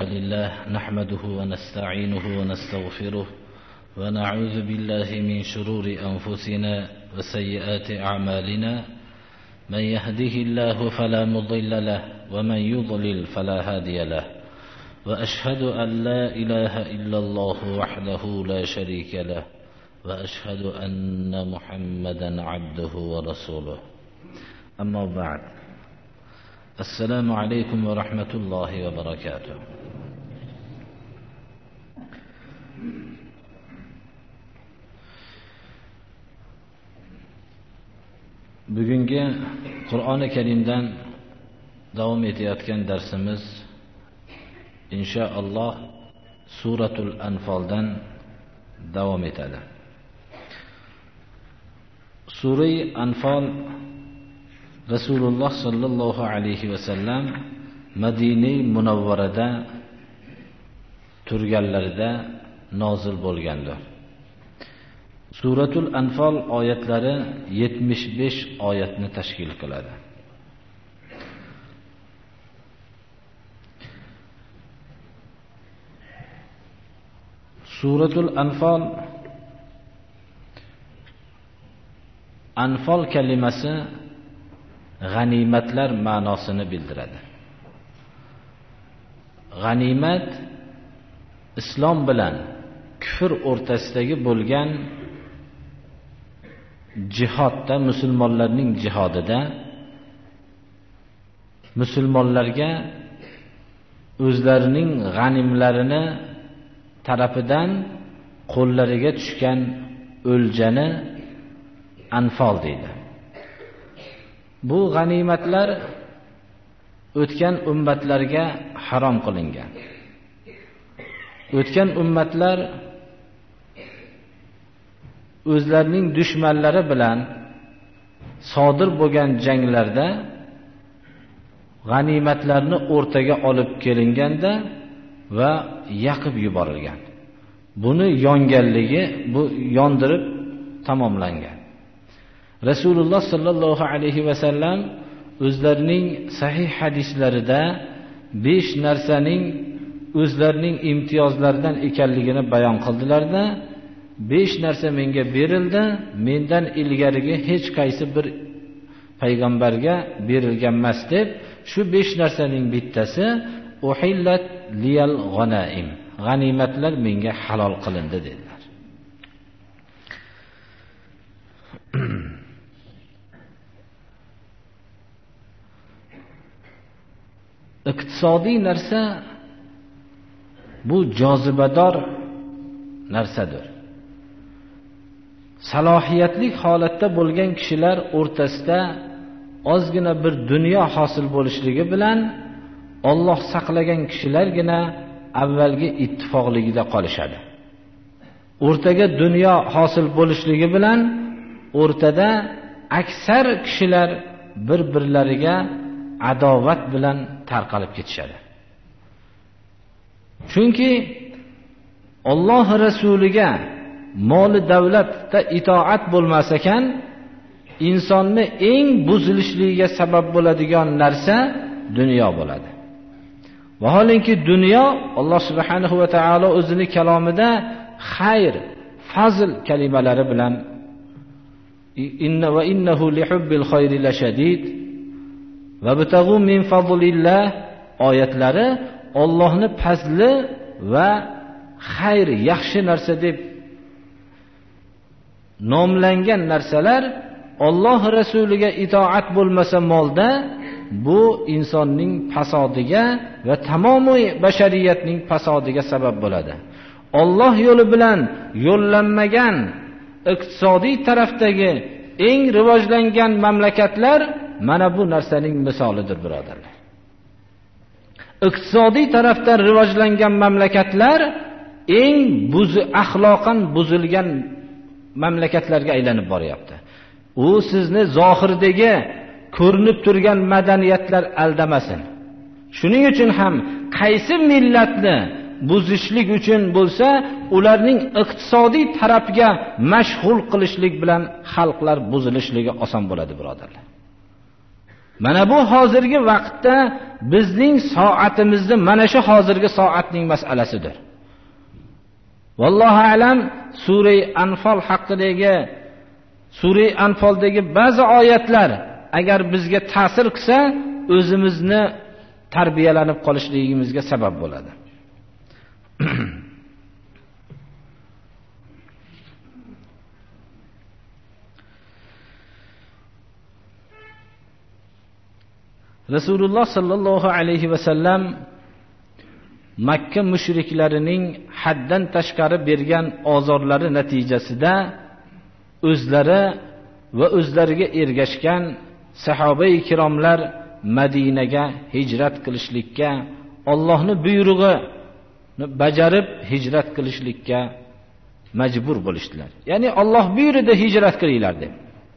لله نحمده ونستعينه ونستغفره ونعوذ بالله من شرور أنفسنا وسيئات أعمالنا من يهده الله فلا مضل له ومن يضلل فلا هادي له وأشهد أن لا إله إلا الله وحده لا شريك له وأشهد أن محمدا عبده ورسوله أما بعد السلام عليكم ورحمة الله وبركاته. Bugungi Qur'oni Karimdan davom etayotgan darsimiz inshaalloh Suratul Anfaldan davom etadi. Sura Anfal Rasululloh sallallohu alayhi va sallam Madina Munawvarada turganlarida nozil bo'lgandir. Suratul Anfal oyatlari 75 oyatni tashkil qiladi. Suratul Anfal Anfal kalimasi g'animatlar ma'nosini bildiradi. G'animat islom bilan kufr o'rtasidagi bo'lgan jihodda, musulmonlarning jihodida musulmonlarga o'zlarining g'animlarini tarafidan qo'llariga tushgan o'ljani anfal deydi. Bu g'animatlar o'tgan ummatlarga harom qilingan. O'tgan ummatlar o'zlarining dushmanlari bilan sodir bo'lgan janglarda g'animatlarni o'rtaga olib kelinganda va yoqib yuborilgan. Buni yonganligi, bu yondirib tamomlangan. Rasululloh sallallohu alayhi va sallam o'zlarining sahih hadislarida 5 narsaning o'zlarining imtiyozlaridan ekanligini bayon qildilarda, 5 narsa menga berildi, mendan ilgarigi hech qaysi bir payg'ambarga berilgan emas deb, shu 5 narsaning bittasi uhillat liyal g'anaim, g'animatlar menga halol qilindi dedilar. Iqtisodiy narsa bu jozibador narsadir. Salohiyatli holatda bo'lgan kishilar o'rtasida ozgina bir dunyo hosil bo'lishligi bilan Alloh saqlagan kishilargina avvalgi ittifoqligida qolishadi. O'rtaga dunyo hosil bo'lishligi bilan o'rtada aksar kishilar bir-birlariga adovat bilan tarqalib ketishadi. Chunki Alloh rasuliga moli davlatda itoat bo'lmas ekan, insonni eng buzilishligiga sabab bo'ladigan narsa dunyo bo'ladi. Vaholanki dunyo Alloh subhanahu va taolo o'zining kalomida xayr, fazl kalimalari bilan va innahu lihubbil khayri lashadid va bitagu min fadlillah oyatlari Allohning fazli va xayr, yaxshi narsa deb nomlangan narsalar Alloh rasuliga itoat bo'lmasa molda, bu insonning fasodiga va tamomiy bashariyatning fasodiga sabab bo'ladi. Alloh yo'li bilan yo'llanmagan iqtisodiy tarafdagi eng rivojlangan mamlakatlar mana bu narsaning misolidir, birodarlar. Iqtisodiy tarafdan rivojlangan mamlakatlar eng axloqan buzilgan mamlakatlarga aylanib boryapti. U sizni zohirdagi ko'rinib turgan madaniyatlar aldamasin. Shuning uchun ham qaysi millatni buzishlik uchun bo'lsa, ularning iqtisodiy tarafga mashg'ul qilishlik bilan xalqlar buzilishligi oson bo'ladi, birodarlar. Mana bu hozirgi vaqtda bizning soatimizni mana shu hozirgi soatning masalasidir. Vallohu alam, sura Anfal haqidagi sura Anfaldagi ba'zi oyatlar agar bizga ta'sir qilsa, o'zimizni tarbiyalanib qolishligimizga sabab bo'ladi. Rasululloh sallallohu alayhi va sallam Makka mushriklarining haddan tashqari bergan ozorlari natijasida o'zlari va o'zlariga ergashgan sahoba-i kiromlar Madinaga hijrat qilishlikka, Allohning buyrug'ini bajarib hijrat qilishlikka majbur bo'lishdilar. Ya'ni Alloh buyurdi hijrat qilinglar deb.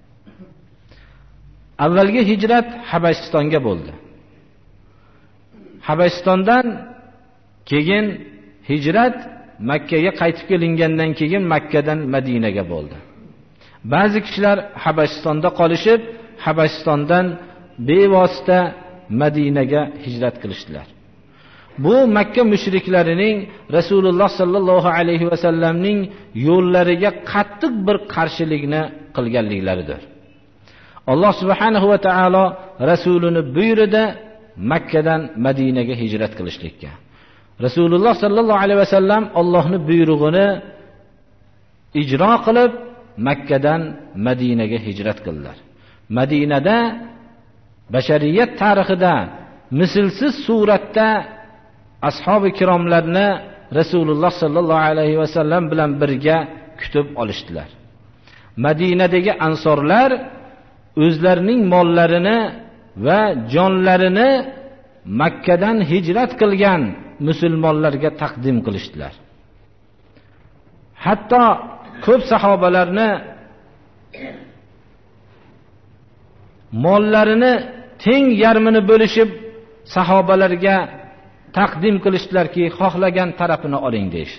Avvalgi hijrat Habashistonga bo'ldi. Habashistondan keyin hijrat Makkaga qaytib kelingandan keyin Makkadan Madinaga bo'ldi. Ba'zi kishilar Habashistonda qolishib, Habashistondan bevosita Madinaga hijrat qilishdilar. Bu Makka mushriklarining Rasululloh sallallohu alayhi va sallamning yo'llariga qattiq bir qarshilikni qilganliklaridir. Alloh subhanahu va taolo rasulini buyurdi Makkadan Madinaga hijrat qilishlikka. Rasululloh sallallohu alayhi va sallam Allohning buyrug'ini ijro qilib Makkadan Madinaga hijrat qildilar. Madinada bashariyat tarixida mislsiz suratda ashabi kiromlarni Rasululloh sallallohu alayhi va sallam bilan birga kutib olishdilar. Madinadagi ansorlar o'zlarining mollarini va jonlarini Makkadan hijrat qilgan musulmonlarga taqdim qilishdilar. Hatto ko'p sahobalarni mollarini teng yarmini bo'lishib sahobalarga taqdim qilishdilarki, xohlagan tarafini oling deyish.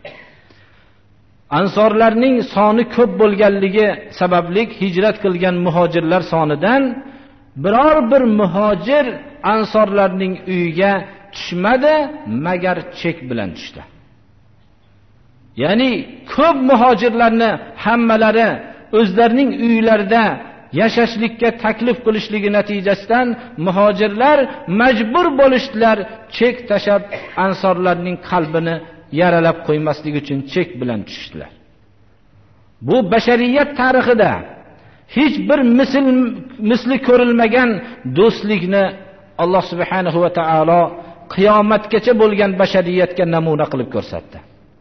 Ansorlarning soni ko'p bo'lganligi sababli hijrat qilgan muhojirlar sonidan biror bir muhojir ansorlarning uyiga tushmadi, magar chek bilan tushdi. Ya'ni ko'p muhojirlarni hammalari o'zlarining uylarida yashashlikka taklif qilishligi natijasidan muhojirlar majbur bo'lishdilar chek tashab ansorlarning qalbini yaralab qo'ymaslik uchun chek bilan tushdilar. Bu bashariyat tarixida hech bir misli ko'rilmagan do'stlikni Alloh subhanahu va taolo qiyomatgacha bo'lgan bashariyatga namuna qilib ko'rsatdi.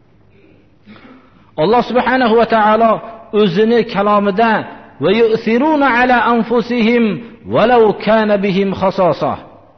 Alloh subhanahu va taolo o'zini kalomida va yu'thiruna ala anfusihim walau kana bihim khasasa,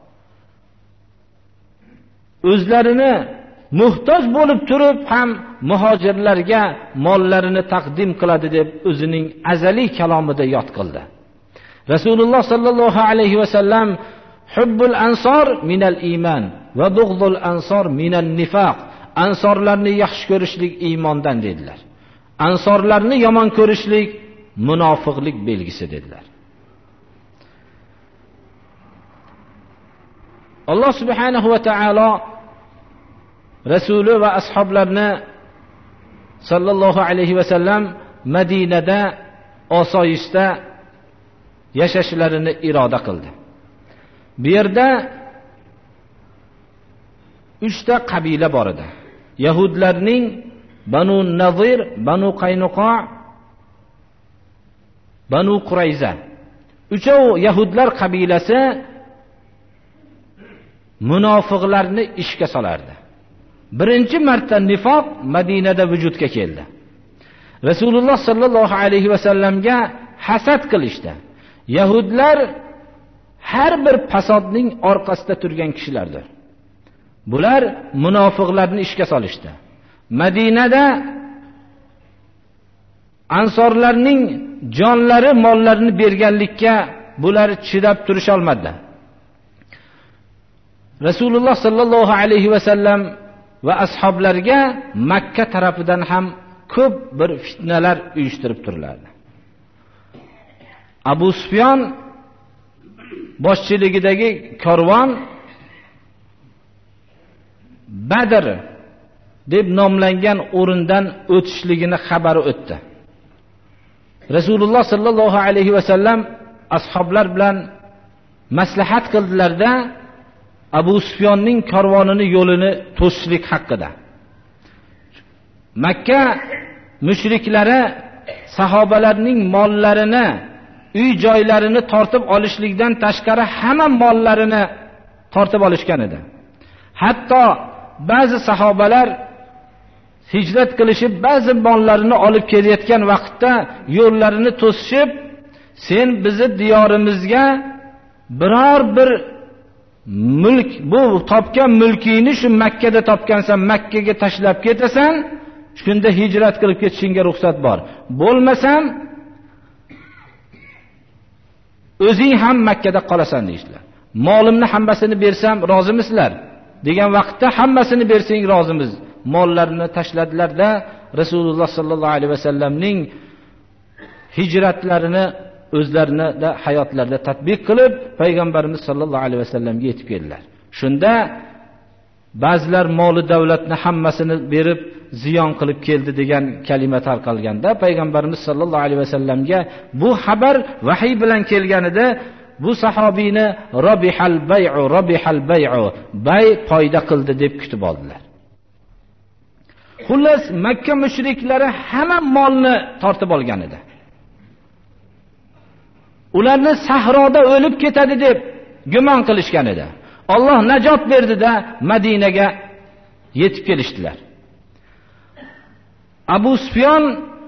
o'zlarini muhtoj bo'lib turib ham muhojirlarga mollarini taqdim qiladi deb o'zining azaliy kalomida yod qildi. Rasululloh sallallohu alayhi va sallam hubbul ansor minal iman va bug'dul ansor minan nifaq, ansorlarni yaxshi ko'rishlik iymondan dedilar. Ansorlarni yomon ko'rishlik munofiqlik belgisi dedilar. Alloh subhanahu va taolo Rasuli va ashoblarni sallallohu alayhi va sallam Madinada osoyishta yashashlarini iroda qildi. Bu yerda 3 ta qabila bor edi. Yahudlarning Banu Nazir, Banu Qaynuqa, Banu Qurayza. Uchov Yahudlar qabilasi munofiqlarni ishga solardi. Birinchi marta nifoq Madinada vujudga keldi. Rasululloh sallallohu alayhi va sallamga hasad qilishdi. Yahudlar har bir fasodning orqasida turgan kishilardir. Bular munofiqlarni ishga solishdi. Madinada ansorlarning jonlari, mollarini berganlikka bular chidab turisha olmadilar. Rasululloh sallallohu alayhi va sallam va ashablariga Makka tarafidan ham ko'p bir fitnalar uyushtirib turlardi. Abu Sufyon boshchiligidagi karvon Badr deb nomlangan o'rindan o'tishligini xabari o'tdi. Rasululloh sallallohu alayhi va sallam ashoblar bilan maslahat qildilarda Abu Sufyonning karvonini yo'lini to'sishlik haqida. Makka mushriklari sahobalarning mollarini, uy joylarini tortib olishlikdan tashqari hamma mollarini tortib olishgan edi. Hatto ba'zi sahobalar hijrat qilishib ba'zi mollarini olib kelayotgan vaqtda yo'llarini to'sishib, sen bizni diyorimizga biror bir mulk, bu topgan mulkingni shu Makkada topgansan, Makkaga tashlab ketasan, shunda hijrat qilib ketishingga ruxsat bor. Bo'lmasam o'zing ham Makkada qolasan deyishlar. Molimni hammasini bersam rozimisizlar degan vaqtda hammasini bersang rozimiz. Mollarini tashladilarda Rasululloh sallallohu alayhi vasallamning hijratlarini o'zlarini da hayotlarida tatbiq qilib payg'ambarimiz sallallohu alayhi vasallamga yetib keldilar. Shunda ba'zilar moli davlatni hammasini berib ziyon qilib keldi degan kalima tarqalganda payg'ambarimiz sallallohu alayhi vasallamga bu xabar vahiy bilan kelganida bu sahobiyni robihal bay'u bay foyda qildi deb kutib oldilar. Xullas Makka mushriklari hamma molni tortib olgan edi. Ularni sahroda o'lib ketadi deb gumon qilishgan edi. Alloh najot berdi-da Madinaga yetib kelishdilar. Abu Sufyon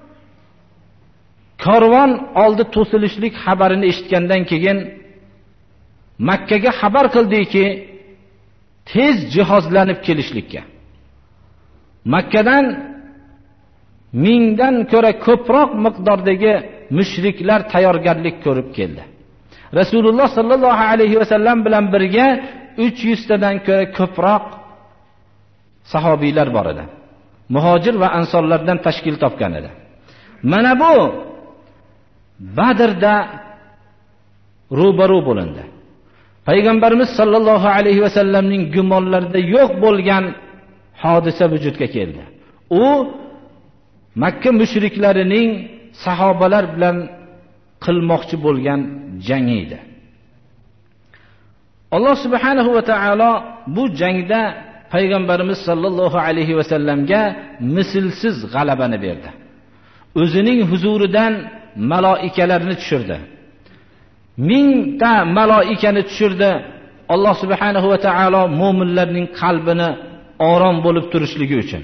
karvon oldi to'silishlik xabarini eshitgandan keyin Makkaga xabar qildiki, tez jihozlanib kelishlikka. Makkadan 1000 dan ko'ra ko'proq miqdordagi mushriklar tayyorgarlik ko'rib keldi. Rasululloh sallallohu alayhi va sallam bilan birga 300 tadan ko'ra ko'proq sahobiylar bor edi. Muhojir va ansorlardan tashkil topgan edi. Mana bu Badrda ro'baro bo'lindi. Payg'ambarimiz sallallohu alayhi va sallamning gumonlarida yo'q bo'lgan hodisa vujudga keldi. U Makka mushriklarining sahobalar bilan qilmoqchi bo'lgan jangi edi. Alloh subhanahu va taolo bu jangda payg'ambarimiz sallallohu alayhi va sallamga mislsiz g'alabani berdi. O'zining huzuridan maloikalarni tushirdi. 1000 ta maloikani tushirdi. Alloh subhanahu va taolo mu'minlarning qalbini orom bo'lib turishligi uchun.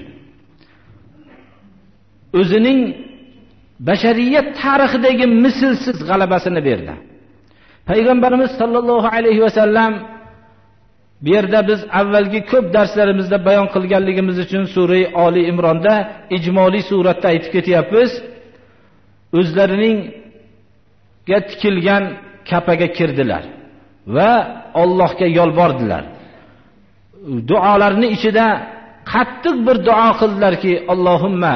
O'zining bashariyat tarixidagi mislsiz g'alabasini berdi. Payg'ambarimiz sallallohu alayhi va sallam bu yerda biz avvalgi ko'p darslarimizda bayon qilganligimiz uchun sura Oli Imronda ijmoliy suratda aytib ketyapmiz. O'zlarining tikilgan kapaga kirdilar va Allohga yolbordilar. Duolarning ichida qattiq bir duo qildilarki, Allohumma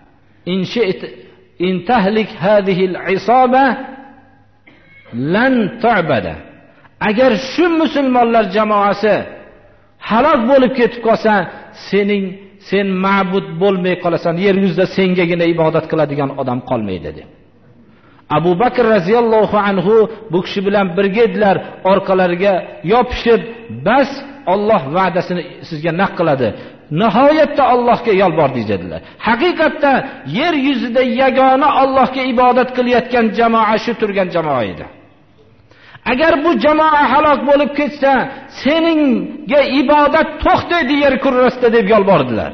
in tahlik hadhihi al-isaba lan tu'bada. Agar shu musulmonlar jamoasi halok bo'lib ketib qolsa, sen ma'bud bo'lmay qolasan, yer yuzida sengagina ibodat qiladigan odam qolmaydi dedi. Abu Bakr radhiyallohu anhu bu kishi bilan birga edilar, orqalariga yopishib, bas Alloh va'dasini sizga naq qiladi. Nihoyatda Allohga yolbordik dedilar. Haqiqatda yer yuzida yagona Allohga ibodat qilayotgan jamoa shu turgan jamoa edi. Agar bu jamoa halok bo'lib ketsa, seningga ibodat to'xtaydi yer kurrasida deb yolbordilar.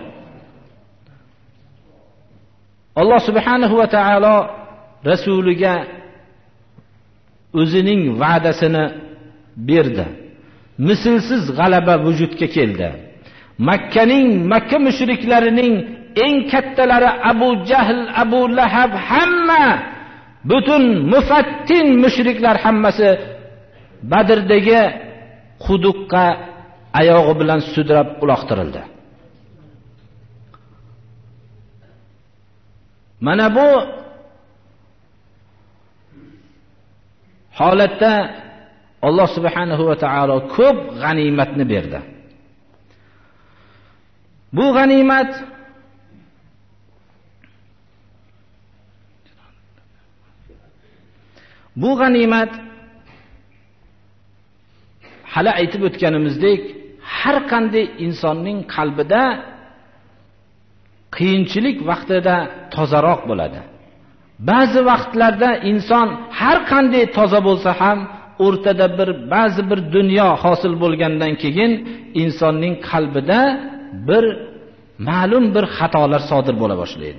Alloh subhanahu va taolo rasuliga o'zining va'dasini berdi. Mislsiz g'alaba vujudga keldi. Makka mushriklarining eng kattalari Abu Jahl, Abu Lahab hamma butun mufattin mushriklar hammasi Badrdagi quduqqa oyog'i bilan sudrab uloqtirildi. Mana bu holatda Alloh subhanahu va taolo ko'p g'animatni berdi. Bu g'animat hali aytib o'tganimizdek, har qanday insonning qalbida qiyinchilik vaqtida tozaroq bo'ladi. Ba'zi vaqtlarda inson har qanday toza bo'lsa ham o'rtada ba'zi bir dunyo hosil bo'lgandan keyin insonning qalbida ma'lum bir xatolar sodir bo'la boshlaydi.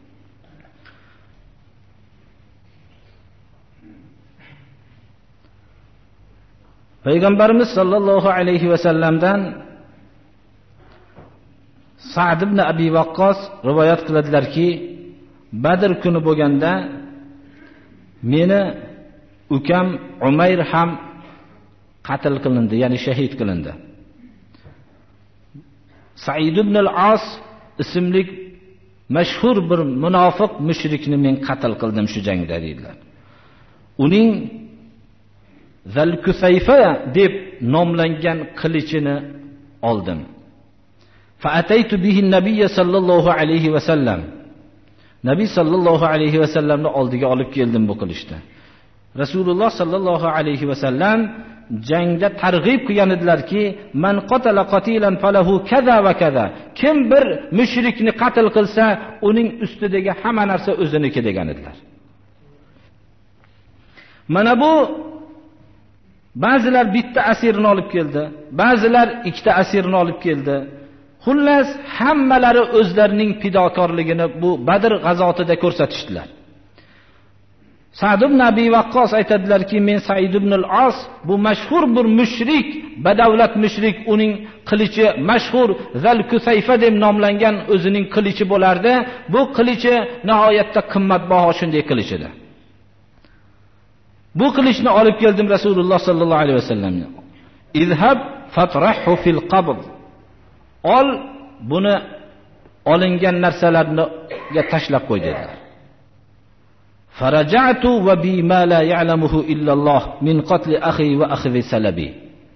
Payg'ambarimiz sollallohu alayhi va sallamdan Sa'd ibn Abi Waqqos rivoyat qiladilarki, Badr kuni bo'lganda meni ukam Umayr ham qatl qilindi, ya'ni shahid qilindi. Sa'id ibn al-As ismli mashhur bir munofiq mushrikni men qatl qildim shu jangda dedilar. Uning Zal-Kusayfa deb nomlangan qilichini oldim. Fa ataytu bihi an-nabiy sallallohu alayhi va sallam. Nabiy sallallohu alayhi va sallamni oldiga olib keldim bu qilichni. Rasululloh sallallohu alayhi va sallam jangda targ'ib qilgan edilarki, man qatala qatilan falahu kaza va kaza. Kim bir mushrikni qatl qilsa, uning ustidagi hamma narsa o'ziniki degan edilar. Mana bu ba'zilar bitta asirni olib keldi, ba'zilar ikkita asirni olib keldi. Xullas hammalari o'zlarining fidokorligini bu Badr g'azotida ko'rsatishdilar. Sa'd ibn Abi Waqqos aytadilarki, men Sa'id ibn al-As bu mashhur bir mushrik, badavlat mushrik, uning qilichi mashhur Zal-Kusayfa deb nomlangan o'zining qilichi bo'lardi. Bu qilichi nihoyatda qimmatbaho shunday qilich edi. Bu qilichni olib keldim Rasululloh sallallohu alayhi vasallamga. Izhab fatrahu fil qabd. Ol, buni olingan narsalarni tashlab qo'y dedilar. Faraja'tu va bi ma la ya'lamuhu illa Allah min qatl akhi va akhdhi salabi.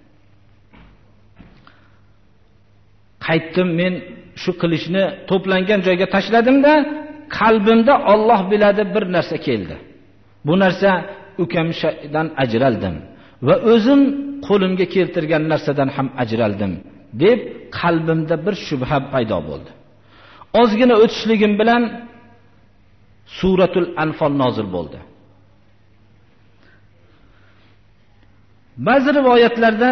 Qaytdim, men shu qilichni to'plangan joyga tashladim-da, qalbimda Alloh biladi bir narsa keldi. Bu narsa ukamdan ajraldim va o'zim qo'limga keltirgan narsadan ham ajraldim deb qalbimda bir shubha paydo bo'ldi. Ozgina o'tishligim bilan Suratul Anfal nozil bo'ldi. Ba'zi rivoyatlarda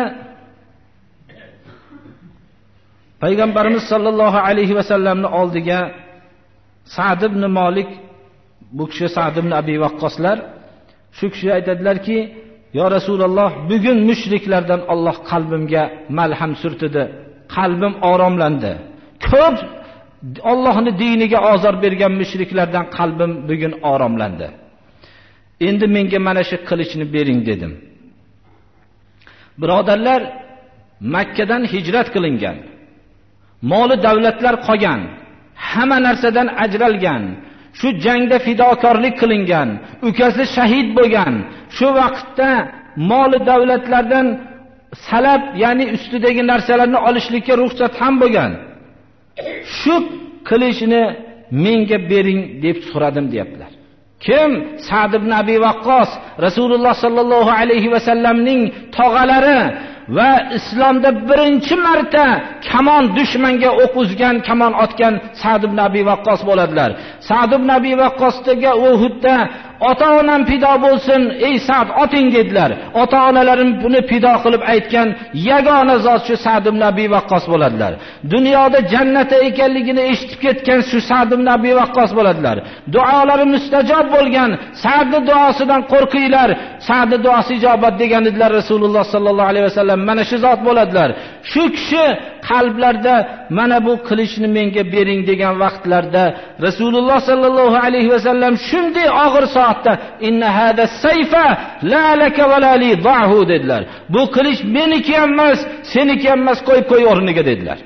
Payg'ambarimiz sollallohu alayhi va sallamning oldiga Sa'd ibn Malik, bu kishi Sa'd ibn Abi Waqqoslar, shu kishi aytadilarki, "Ya Rasululloh, bugun mushriklardan Alloh qalbimga malham surtdi. Qalbim oromlandi. Ko'p Allohning diniga ozor bergan mushriklardan qalbim bugun oromlandi. Endi menga mana shu qilichni bering" dedim. Birodarlar, Makkadan hijrat qilingan, moli davlatlar qolgan, hamma narsadan ajralgan, shu jangda fidokorlik qilingan, ukasi shahid bo'lgan, shu vaqtda moli davlatlardan salab, ya'ni ustidagi narsalarni olishlikka ruxsat ham bo'lgan. Shu qilichni menga bering deb so'radim deyaptilar. Kim? Sa'd ibn Abi Waqqos, Rasululloh sallallohu alayhi va sallamning tog'alari va islomda birinchi marta kamon dushmanga o'q uzgan, kamon otgan Sa'd ibn Abi Waqqos bo'ladilar. Sa'd ibn Abi Waqqosga Uhudda ota-onam fido bo'lsin, ey Sa'd oting dedilar. Ota-onalarim buni fido qilib aytgan yagona zot shu Sa'd ibn Abi Waqqos bo'ladilar. Dunyoda jannatda ekanligini eshitib ketgan shu Sa'd ibn Abi Waqqos bo'ladilar. Duolari mustajob bo'lgan, Sa'dning duosidan qo'rqinglar, Sa'dning duosi ijobat degan edilar Rasululloh sallallohu alayhi vasallam. Mana shu zot bo'ladilar. Shu kishi qalblarda mana bu qilichni menga bering degan vaqtlarda Rasululloh sallallohu alayhi vasallam shunday og'ir soatda inna hada sayfa la laka va la li da'hu dedilar. Bu qilich meniki emas, seniki emas, qo'y o'rniga dedilar.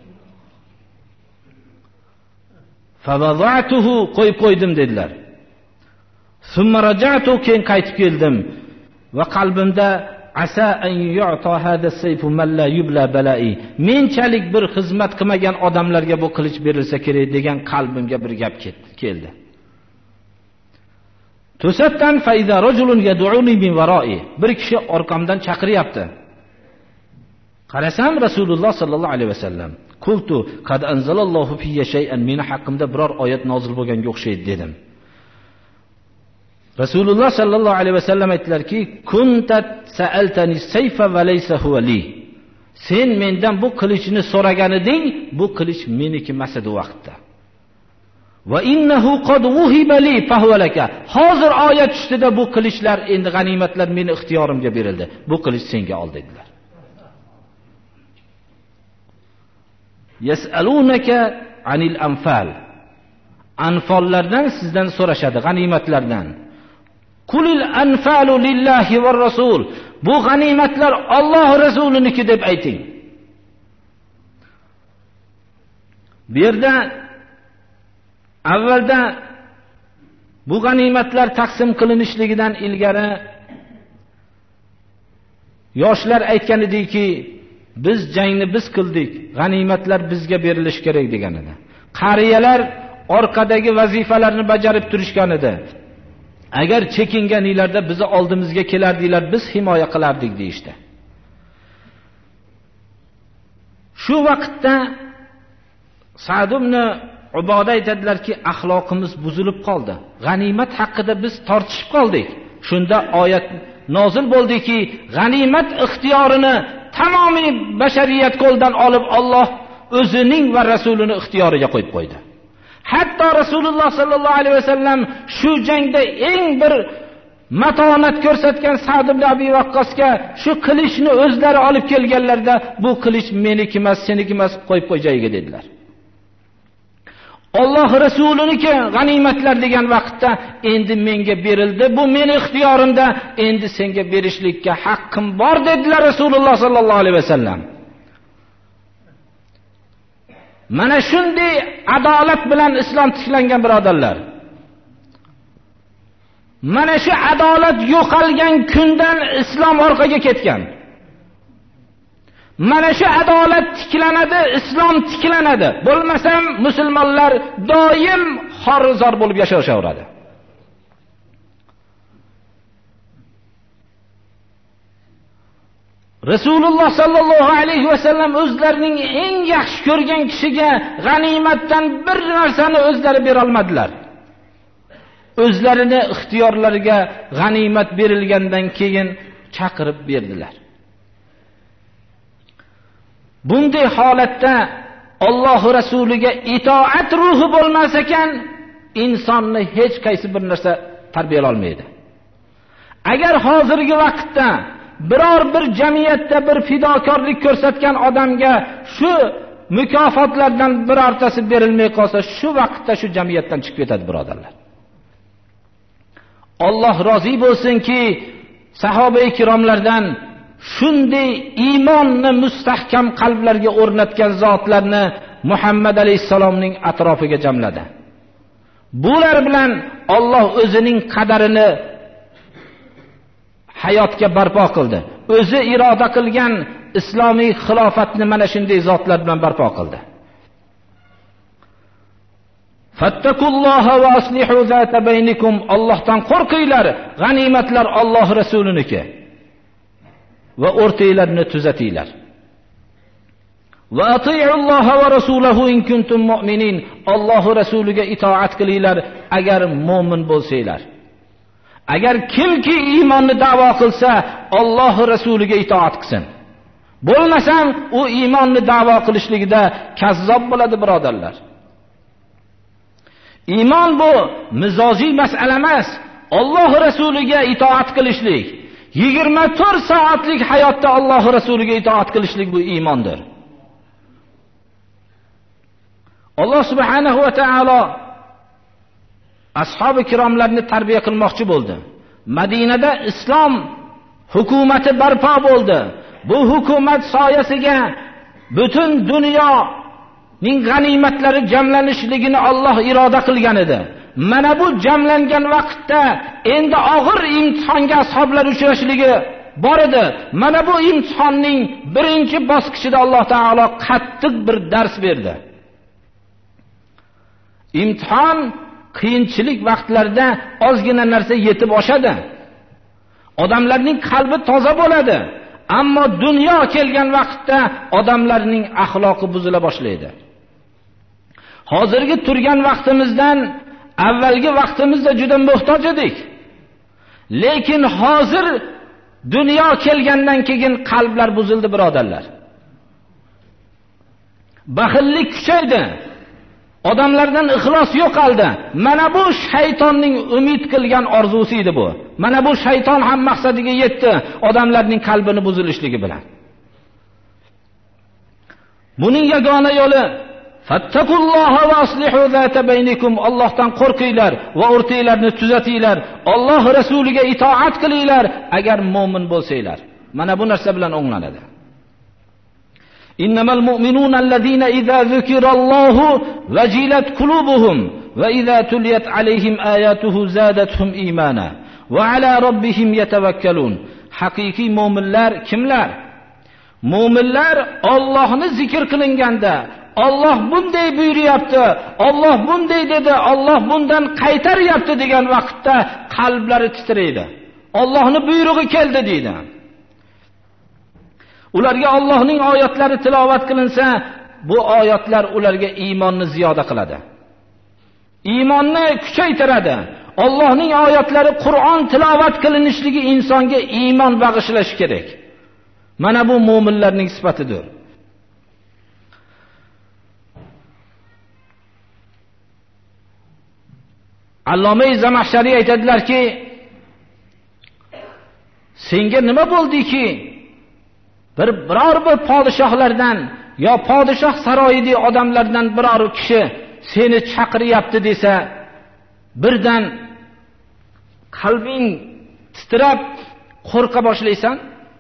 Fa wada'tuhu, qo'ydim dedilar. Summa raja'tu, keyin qaytib keldim va qalbimda asa an yu'ta hada sayfu man la yubla bala'i. Menchalik bir xizmat qilmagan odamlarga bu qilich berilsa kerak degan qalbimga bir gap keldi. To'satdan fa iza rajulun yad'uni min wara'i. Bir kishi orqamdan chaqiryapti. Qarasam Rasululloh sallallohu alayhi vasallam. Qultu qad anzalallohu fiyya shay'an, meni haqqimda biror oyat nozil bo'lganga o'xshaydi dedim. Rasululloh sallallohu alayhi vasallam aytdilarki, kunta sa'altani sayfa va laysa huwa li. Sen mendan bu qilichni so'ragan eding, bu qilich meniki emas edi vaqtda. Va innahu qad wuhiba li fa huwa laka. Hozir oyat ustida bu qilichlar, endi g'animatlar meni ixtiyorimga berildi. Bu qilich senga ol dedilar. Yas'alunaka anil anfal. Anfallardan sizdan so'rashadi, g'animatlardan. Kulil anfalu lillahi va rasul. Bu g'animatlar Alloh rasuliniki deb ayting. Bu yerda avvalda bu g'animatlar taqsim qilinishligidan ilgari yoshlar aytgan ediki, biz jangni biz qildik, g'animatlar bizga berilish kerak degan edi. Qariyalar orqadagi vazifalarni bajarib turishgan edi. Agar chekinganinglarda bizni oldimizga kelardinglar, biz himoya qilardik deyishdi. Shu vaqtda Sa'd ibn Uboda aytadilarki, axloqimiz buzilib qoldi. G'animat haqida biz tortishib qoldik. Shunda oyat nozil bo'ldiki, g'animat ixtiyorini tamomiy bashariyat qo'ldan olib Alloh o'zining va rasulining ixtiyoriga qo'yib qo'ydi. Hatto Rasululloh sallallohu alayhi vasallam shu jangda eng bir matonat ko'rsatgan Sa'd ibn Abi Waqqosga shu qilichni o'zlari olib kelganlarda, bu qilich meniki emas, seniki emas, qo'yib qo'y joyiga dedilar. Alloh rasuliniki g'animatlar degan vaqtda endi menga berildi, bu meni ixtiyorimda, endi senga berishlikka haqqim bor dedilar Rasululloh sallallohu alayhi vasallam. Mana shunday adolat bilan islom tiklangan birodarlar. Mana shu adolat yo'qolgan kundan islom orqaga ketgan. Mana shu adolat tiklanadi, islom tiklanadi. Bo'lmasam musulmonlar doim xorizor bo'lib yashashaveradi. Rasululloh sallallohu alayhi vasallam o'zlarining eng yaxshi ko'rgan kishiga g'animatdan bir narsani o'zlari bera olmadilar. O'zlarining ixtiyorlariga g'animat berilgandan keyin chaqirib berdilar. Bunday holatda Alloh rasuliga itoat ruhi bo'lmas ekan, insonni hech qaysi bir narsa tarbiyalay olmaydi. Agar hozirgi vaqtda biror bir jamiyatda bir fidokorlik ko'rsatgan odamga shu mukofotlardan birortasi berilmay qolsa, shu vaqtda shu jamiyatdan chiqib ketadi birodarlar. Alloh rozi bo'lsinki, sahoba-i kiromlardan shunday iymonni mustahkam qalblarga o'rnatgan zotlarni Muhammad alayhisalomning atrofiga jamladi. Bular bilan Alloh o'zining qadarini hayotga barpo qildi. O'zi iroda qilgan islomiy xilofatni mana shunday zotlar bilan barpo qildi. Fattakulloha va aslihu zata baynikum. Allohdan qo'rqinglar, g'animatlar Alloh rasuliniki. Va o'rtanglarni tuzatinglar. Va ati'ulloha va rasulahu in kuntum mu'minin. Alloh rasuliga itoat qilinglar agar mu'min bo'lsanglar. Agar kimki iymonni da'vo qilsa, Alloh rasuliga itoat qilsin. Bo'lmasam u iymonni da'vo qilishligida kazzob bo'ladi birodarlar. Iymon bu mizojiy masala emas. Alloh rasuliga itoat qilishlik, 24 soatlik hayotda Alloh rasuliga itoat qilishlik bu iymondir. Alloh subhanahu va taolo ashabi kiromlarni tarbiya qilmoqchi bo'ldi. Madinada islom hukumati barpo bo'ldi. Bu hukumat soyasiga butun dunyoning g'animatlari jamlanishligini Alloh iroda qilgan edi. Mana bu jamlangan vaqtda endi og'ir imtihonga ashoblar uchrashligi bor edi. Mana bu imtihonning birinchi bosqichida Alloh taolo qattiq bir dars berdi. Imtihon qiyinchilik vaqtlarida ozgina narsa yetib oshadi. Odamlarning qalbi toza bo'ladi. Ammo dunyo kelgan vaqtda odamlarning axloqi buzila boshlaydi. Hozirgi turgan vaqtimizdan avvalgi vaqtimizda juda muhtoj edik. Lekin hozir dunyo kelgandan keyin qalblar buzildi, birodarlar. Baxillik kuchaydi. Odamlardan ixlos yo'qoldi. Mana bu shaytonning umid qilgan orzusi edi bu. Mana bu shayton ham maqsadiga yetdi, odamlarning qalbini buzilishligi bilan. Buning yagona yo'li fattaqulloha va aslihu zata baynikum. Allohdan qo'rqinglar va o'rtanglarni tuzatinglar. Alloh rasuliga itoat qilinglar agar mu'min bo'lsanglar. Mana bu narsa bilan o'nglanadi. إنما المؤمنون الذين إذا ذكر الله وجلت قلوبهم وإذا تليت عليهم آياته زادتهم إيمانا وعلى ربهم يتوكلون. Haqiqiy mu'minlar kimlar? Mu'minlar Allohni zikr qilinganda, Alloh bunday buyuryapti, Alloh bunday dedi, Alloh bundan qaytaryapti degan vaqtda qalblari titraydi. Allohning buyrug'i keldi deydi. Ularga Allohning oyatlari tilovat qilinsa, bu oyatlar ularga iymonni ziyoda qiladi. Iymonni kuchaytiradi. Allohning oyatlari, Qur'on tilovat qilinishligi insonga iymon bag'ishlashi kerak. Mana bu mu'minlarning sifatidir. Alloma Zamaxshariy aytadilarki, senga nima bo'ldiki, biror bir podshohlardan yo podshoh saroyidagi odamlardan biror kishi seni chaqiryapti desa, birdan qalbing titrab qo'rqa boshlaysan,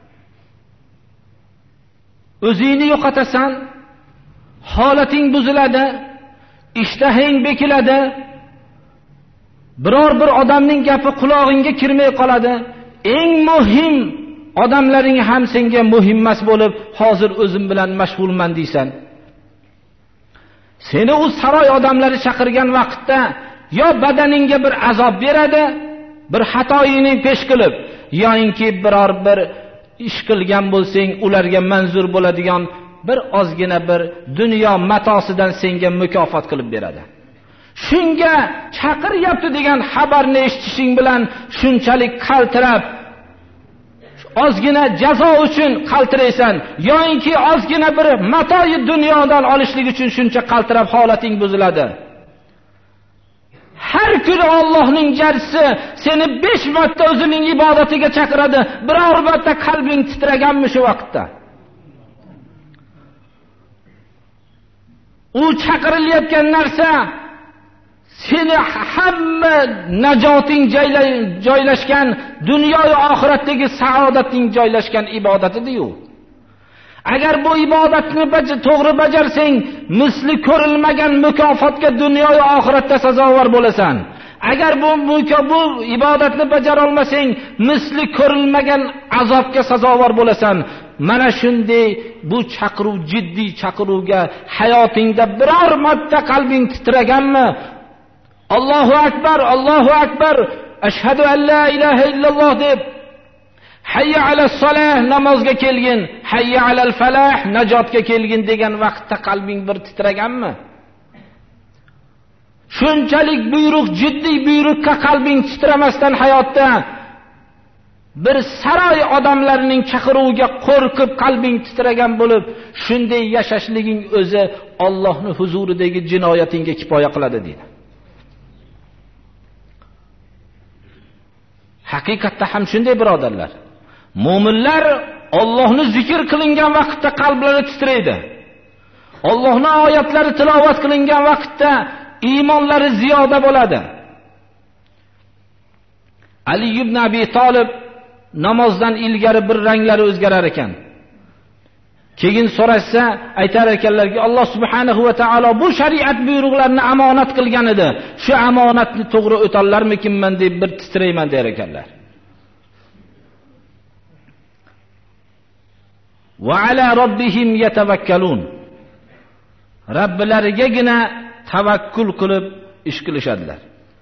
o'zingni yo'qotasan, holating buziladi, ishtahang bekiladi, biror bir odamning gapi qulog'ingga kirmay qoladi. Eng muhim odamlaring ham senga muhim emas bo'lib, hozir o'zim bilan mashg'ulman deysan. Seni u saroy odamlari chaqirgan vaqtda yo badaningga bir azob beradi, bir xatoyingni pesh qilib, yoinki biror bir ish qilgan bo'lsang, ularga manzur bo'ladigan bir ozgina bir dunyo matosidan senga mukofot qilib beradi. Shunga chaqiryapti degan xabarni eshitishing bilan shunchalik qaltirab, ozgina jazo uchun qaltiraysan, yoinki ozgina bir matoyi dunyodan olishlik uchun shuncha qaltirab holating buziladi. Har kuni Allohning jarisi seni 5 marta o'zining ibodatiga chaqiradi. Biror marta qalbing titraganmi shu vaqtda? U chaqirilayotgan narsa seni hamma najoting joylashgan, dunyo va oxiratdagi saodating joylashgan ibodatidir-ku. Agar bu ibodatni to'g'ri bajarsang, misli ko'rilmagan mukofotga dunyo va oxiratda sazovor bo'lasan. Agar bu ibodatni bajara olmasang, misli ko'rilmagan azobga sazovor bo'lasan. Mana shunday bu chaqiruv jiddiy chaqiruvga hayotingda biror marta qalbing titraganmi? Allohu akbar, Allohu akbar, ashhadu an la ilaha illalloh deb hayya ala solah namozga kelgin, hayya alal falah najotga kelgin degan vaqtda qalbing bir titraganmi? Shunchalik buyruq, jiddiy buyruqqa qalbing titramasdan hayotda bir saroy odamlarining chaqiruviga qo'rqib qalbing titragan bo'lib, shunday yashashliging o'zi Allohning huzuridagi jinoyatingga kifoya qiladi deydi. Haqiqatda ham shunday, birodarlar. Mu'minlar Allohni zikr qilingan vaqtda qalblari titraydi. Allohning oyatlari tilovat qilingan vaqtda iymonlari ziyoda bo'ladi. Ali ibn Abi Talib namozdan ilgari bir ranglari o'zgarar ekan. Keyin so'rashsa aytar ekanlarki, Alloh subhanahu va taolo bu shariat buyruqlarini amonat qilgan edi. Shu amonatni to'g'ri o'tarlarmikinman deb bir titrayman der ekanlar. va ala robbihim yatavakkalun. Robbilarigagina tavakkul qilib ish qilishadilar.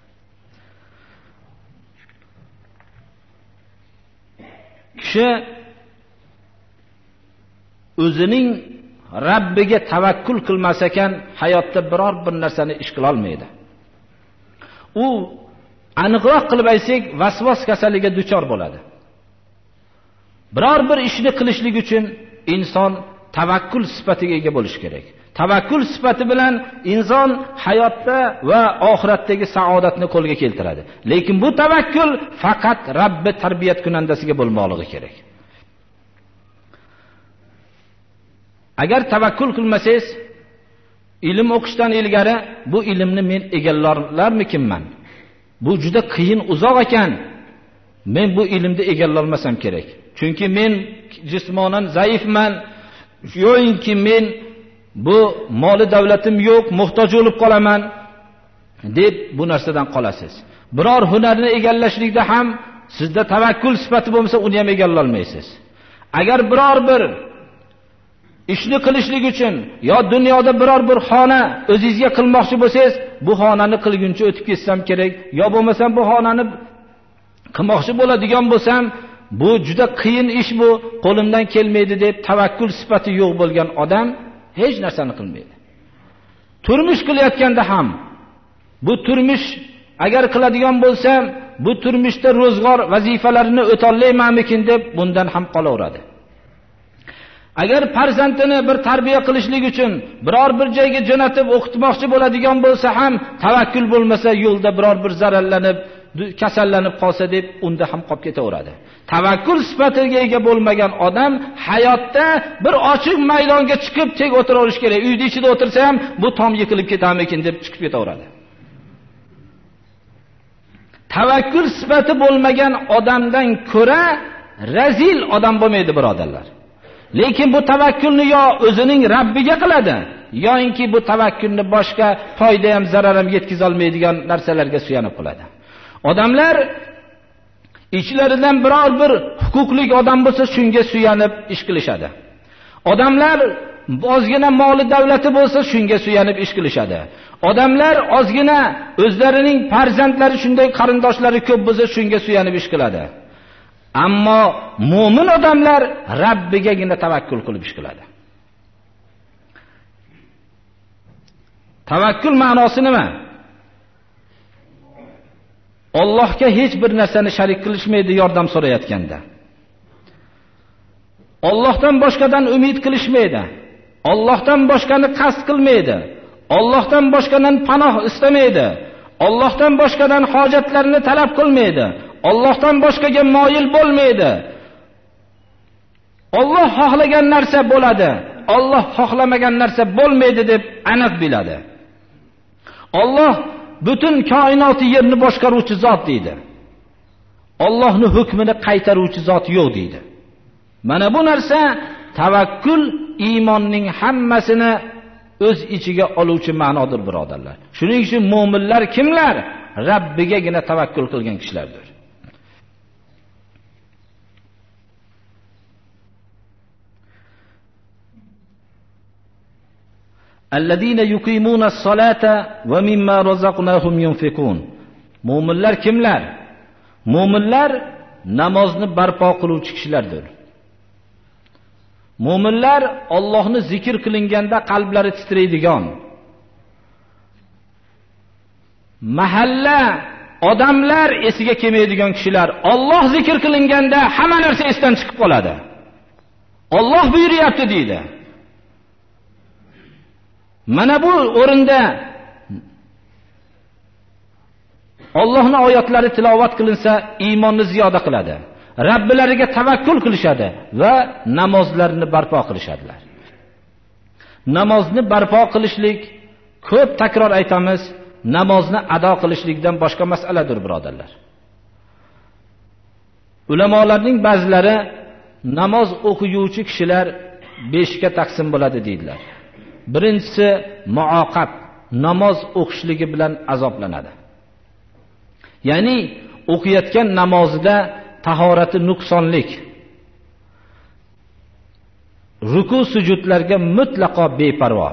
Kishi o'zining Rabbiga tavakkul qilmas ekan, hayotda biror bir narsani ish qila olmaydi. U aniqroq qilib aytsak, vasvas kasaliga duchor bo'ladi. Biror bir ishni qilishlik uchun inson tavakkul sifatiga ega bo'lish kerak. Tavakkul sifati bilan inson hayotda va oxiratdagi saodatni qo'lga keltiradi. Lekin bu tavakkul faqat Rabbi tarbiyat kunandasiga bo'lmoqligi kerak. Agar tavakkul qilmasangiz, ilm o'qishdan ilgari bu ilmni men egallarlarmikinman? Bu juda qiyin, uzoq ekan. Men bu ilmni egallolmasam kerak. Chunki men jismonan zaifman, yo'inki men bu moli davlatim yo'q, muhtoj bo'lib qolaman deb bu narsadan qolasiz. Biror hunarni egallashlikda ham sizda tavakkul sifati bo'lmasa, uni ham egallolmaysiz. Agar biror bir ishni qilishlik uchun yo dunyoda biror bir xona o'zingizga qilmoqchi bo'lsangiz, bu xonani qilguncha o'tib ketsam kerak, yo bo'lmasa bu xonani qilmoqchi bo'ladigan bo'lsam, bu juda qiyin ish, bu qo'limdan kelmaydi deb tavakkul sifati yo'q bo'lgan odam hech narsani qilmaydi. Turmush qilayotganda ham bu turmush agar qiladigan bo'lsam, bu turmushda ro'zg'or vazifalarini o'tolmaymanmikin deb bundan ham qolaveradi. Agar farzandini bir tarbiya qilishlik uchun biror bir joyga jo'natib o'qitmoqchi bo'ladigan bo'lsa ham tavakkul bo'lmasa, yo'lda biror bir zararlanib, kasallanib qolsa deb unda ham qolib ketaveradi. Tavakkul sifatiga ega bo'lmagan odam hayotda bir ochiq maydonga chiqib tek o'tiraverish kerak. Uyda ichida o'tirsa ham bu tom yiqilib ketarmikin deb chiqib ketaveradi. Tavakkul sifati bo'lmagan odamdan ko'ra razil odam bo'lmaydi, birodarlar. Lekin bu tavakkulni yo o'zining Rabbiga qiladi, yoinki bu tavakkulni boshqa foyda ham zarar ham yetkiza olmaydigan narsalarga suyanib qiladi. Odamlar ichlaridan biror bir huquqli odam bo'lsa, shunga suyanib ish qilishadi. Odamlar ozgina moli davlati bo'lsa, shunga suyanib ish qilishadi. Odamlar ozgina o'zlarining farzandlari shunday qarindoshlari ko'p bo'lsa, shunga suyanib ish qiladi. Ammo mo'min odamlar Rabbigagina tavakkul qilib ish qiladi. Tavakkul ma'nosi nima? Allohga hech bir narsani sharik qilishmaydi yordam so'rayotganda. Allohdan boshqadan umid qilishmaydi. Allohdan boshqani qasd qilmaydi. Allohdan boshqadan panoh istamaydi. Allohdan boshqadan hojatlarini talab qilmaydi. Allohdan boshqaga moyil bo'lmaydi. Alloh xohlagan narsa bo'ladi, Alloh xohlamagan narsa bo'lmaydi deb aniq biladi. Alloh butun koinotni yerni boshqaruvchi zot deydi. Allohning hukmini qaytaruvchi zot yo'q deydi. Mana bu narsa tavakkul iymonning hammasini o'z ichiga oluvchi ma'nodir, birodarlar. Shuning uchun mu'minlar kimlar? Rabbigagina tavakkul qilgan kishilardir. Allazina yuqimuna as-salata va mimma razaqnahum yunfiqun. Mu'minlar kimlar? Mu'minlar namozni barpo qiluvchi kishilardir. Mu'minlar Allohni zikr qilinganda qalblari titraydigan, mahalla odamlar esiga kelmaydigan kishilar. Alloh zikr qilinganda hamma narsa esdan chiqib qoladi. Alloh buyuryapti deydi. Mana bu o'rinda Allohning oyatlari tilovat qilinsa, iymonni ziyoda qiladi. Rabbilariga tavakkul qilishadi va namozlarini barpo qilishadilar. Namozni barpo qilishlik, ko'p takror aytamiz, namozni ado qilishlikdan boshqa masaladir, birodarlar. Ulamolarning ba'zilari namoz o'qiyuvchi kishilar 5 ga taqsim bo'ladi deydilar. Birinchisi muoqab, namoz o'qishligi bilan azoblanadi. Ya'ni o'qiyotgan namozida tahorati nuqsonlik. ruku sujudlarga mutlaqo beparvo.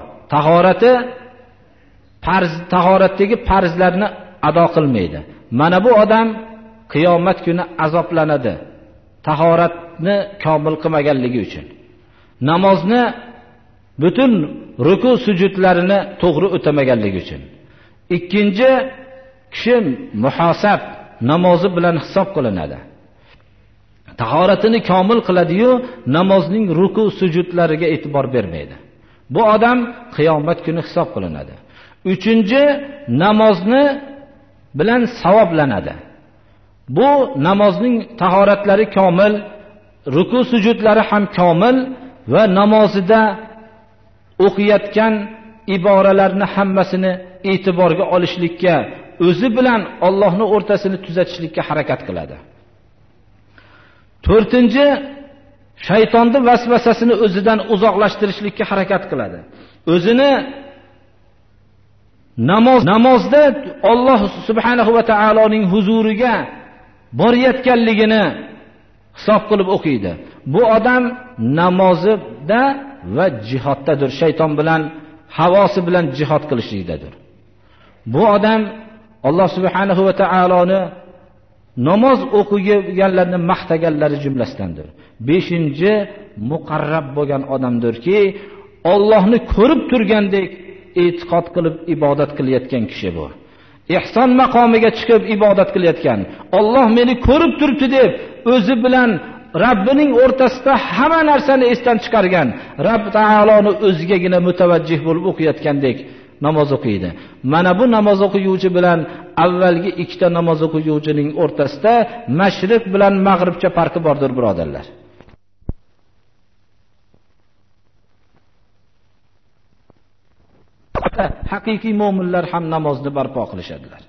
Tahoratdagi farzlarni ado qilmaydi. Mana bu odam qiyomat kuni azoblanadi. Tahoratni komil qilmaganligi uchun. Namozni butun ruku sujudlarini to'g'ri o'tamaganligi uchun. Ikkinchi, kishi muhosab namozi bilan hisob qilinadi. Tahoratini komil qiladi-yu, namozning ruku sujudlariga e'tibor bermaydi. Bu odam qiyomat kuni hisob qilinadi. Uchinchi, namozni bilan savoblanadi. Bu namozning tahoratlari komil, ruku sujudlari ham komil va namozida o'qiyotgan iboralarni hammasini e'tiborga olishlikka, o'zi bilan Allohning o'rtasini tuzatishlikka harakat qiladi. To'rtinchi, shaytonning vasvasasini o'zidan uzoqlashtirishlikka harakat qiladi. O'zini namozda Alloh subhanahu va taoloning huzuriga borayotganligini hisob qilib o'qiydi. Bu odam namozida va jihoddadir, shayton bilan, havosi bilan jihod qilishlikdadir. Bu odam Alloh subhanahu va taoloni namoz o'qiganlarni maqtaganlari jumlasidandir. 5-chi, muqarrab bo'lgan odamdirki, Allohni ko'rib turgandek e'tiqod qilib ibodat qilayotgan kishi bu. Ihson maqomiga chiqib ibodat qilayotgan, Alloh meni ko'rib turibdi deb o'zi bilan Rabbining o'rtasida hamma narsani esdan chiqargan, Rabb taoloni o'zigagina mutavajjih bo'lib o'qiyotgandek namoz o'qiydi. Mana bu namoz o'quvchi bilan avvalgi ikkita namoz o'quvchining o'rtasida mashriq bilan mag'ribcha farqi bordir, birodarlar. Haqiqiy mu'minlar ham namozni barpo qilishadilar.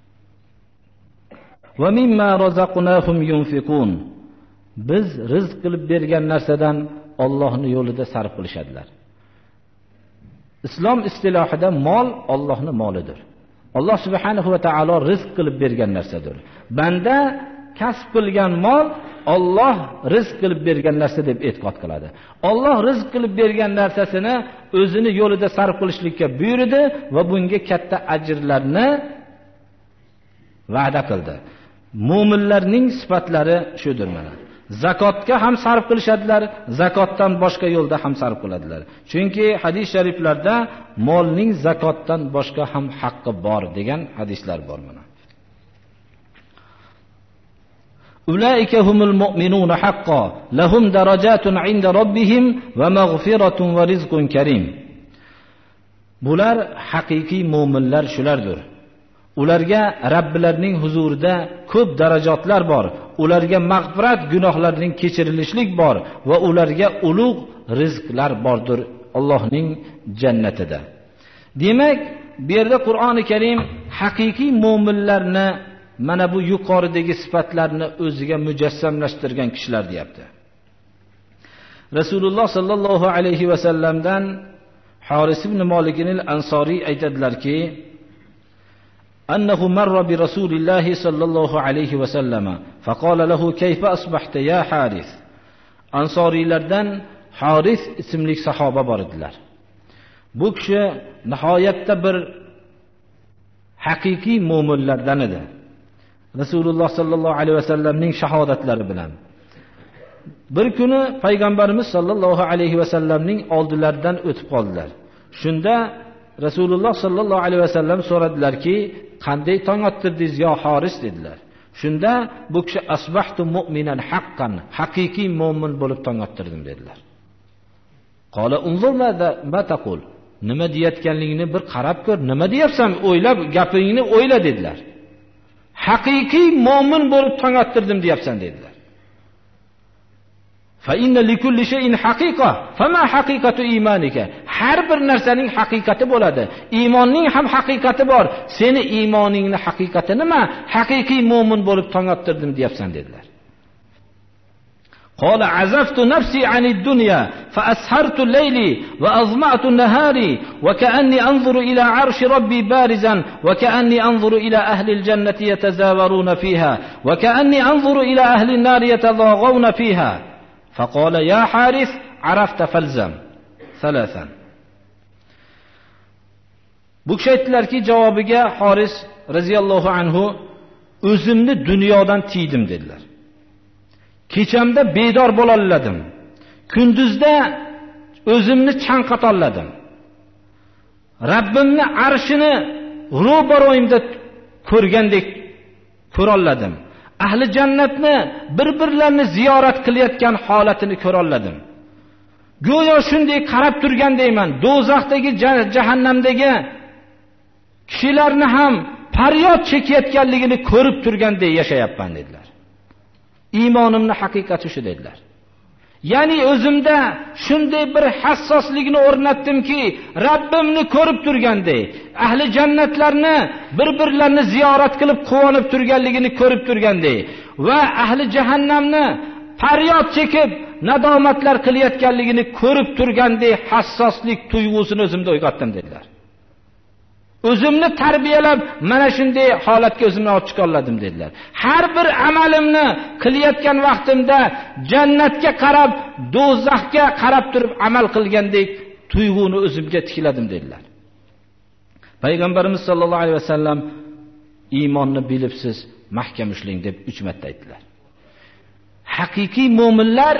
Va mimma razaqnahum yunfiqun. Biz rizq qilib bergan narsadan Allohning yo'lida sarf qilishadilar. Islom istilohida mol Allohning molidir. Alloh subhanahu va taolo rizq qilib bergan narsadir. Banda kasb qilgan mol Alloh rizq qilib bergan narsa deb e'tiqod qiladi. Alloh rizq qilib bergan narsasini o'zini yo'lida sarf qilishlikka buyurdi va bunga katta ajrlarni va'da qildi. Mu'minlarning sifatlari shudir mana. Zakotga ham sarf qilishadilar, zakotdan boshqa yo'lda ham sarf qiladilar. Chunki hadis shariflarda molning zakotdan boshqa ham haqqi bor degan hadislar bor mana. Ulaika humul mu'minuna haqqan, lahum darajatun 'inda robbihim va mag'firatun va rizqun karim. Bular haqiqiy mu'minlar shulardir. Ularga Rabbilarining huzurida ko'p darajatlar bor. Ularga mag'firat, gunohlarning kechirilishlik bor va ularga ulug' rizqlar bordir Allohning jannatida. Demak, bu yerda Qur'oni Karim haqiqiy mu'minlarni mana bu yuqoridagi sifatlarni o'ziga mujassamlashtirgan kishilar deyapti. Rasululloh sallallohu alayhi va sallamdan Haris ibn Malik al-Ansori aytadilarki, أنه مر برسول الله صلى الله عليه وسلم فقال له كيف أصبحت يا حارث. Ansorilardan Haris ismli sahoba bor edilar. Bu kishi nihoyatda bir haqiqiy mu'minlardan edi. Rasululloh sallallohu alayhi vasallamning shahodatlari bilan. Bir kuni payg'ambarimiz sallallohu alayhi vasallamning oldilaridan o'tib qoldilar. Shunda Rasululloh sallallohu alayhi vasallam so'radilarki, qanday tong ottirdingiz yo Haris dedilar. Shunda bu kishi asbahtu mu'minan haqqan, haqiqiy mu'min bo'lib tong ottirdim dedilar. Qala unzur ma taqul. Nima deyotganligingni bir qarab ko'r, nima deyapsan, o'ylab gapingni o'yla dedilar. Haqiqiy mu'min bo'lib tong ottirdim deyapsan dedilar. Fa inna likulli shay'in haqiqa, fama haqiqatu imanika. Har bir narsaning haqiqati bo'ladi. Iymonning ham haqiqati bor. Seni iymoningning haqiqati nima? Haqiqiy mu'min bo'lib tong ottirdim deyapsan dedilar. Qala azaftu nafsi anid dunya fa ashartu al-layli wa azma'tu an-nahari wa ka'anni anzuru ila 'arshi rabbi barizan wa ka'anni anzuru ila ahli al-jannati yatazawaruna fiha wa ka'anni anzuru ila ahli an-nari yatadaghawna fiha. فقال يا حارث arafta falzam salasan. Bu kishi aytdilarki, javobiga Haris radhiyallohu anhu, o'zimni dunyodan tiydim dedilar. Kechamda bedor bo'la olmadim. Kunduzda o'zimni chanqatoladim. Rabbimni arshini ro'baro'yimda ko'rgandek ko'ra olmadim. Ahli jannatni bir-birlarini ziyorat qilayotgan holatini ko'ra olmadim. Go'yo shunday qarab turgandayman. Do'zaxdagi, jahannamdagi kishilarni ham faryod chekayotganligini ko'rib turganday yashayapman dedilar. Iymonimning haqiqati shu dedilar. Ya'ni o'zimda shunday bir hassoslikni o'rnatdimki, Rabbimni ko'rib turganday, ahli jannatlarni bir-birlarini ziyorat qilib quvonib turganligini ko'rib turganday va ahli jahannamni faryod chekib nadomatlar qilayotganligini ko'rib turganday hassoslik tuyg'usini o'zimda uyg'otdim dedilar. O'zimni tarbiyalab mana shunday holatga o'zimni olib chiqa oldim dedilar. Har bir amalimni qilayotgan vaqtimda jannatga qarab, do'zaxga qarab turib amal qilgandek tuyg'uni o'zimga tikladim dedilar. Payg'ambarimiz sollallohu alayhi vasallam iymonni bilibsiz, mahkam ushlang deb 3 marta aytdilar. Haqiqiy mu'minlar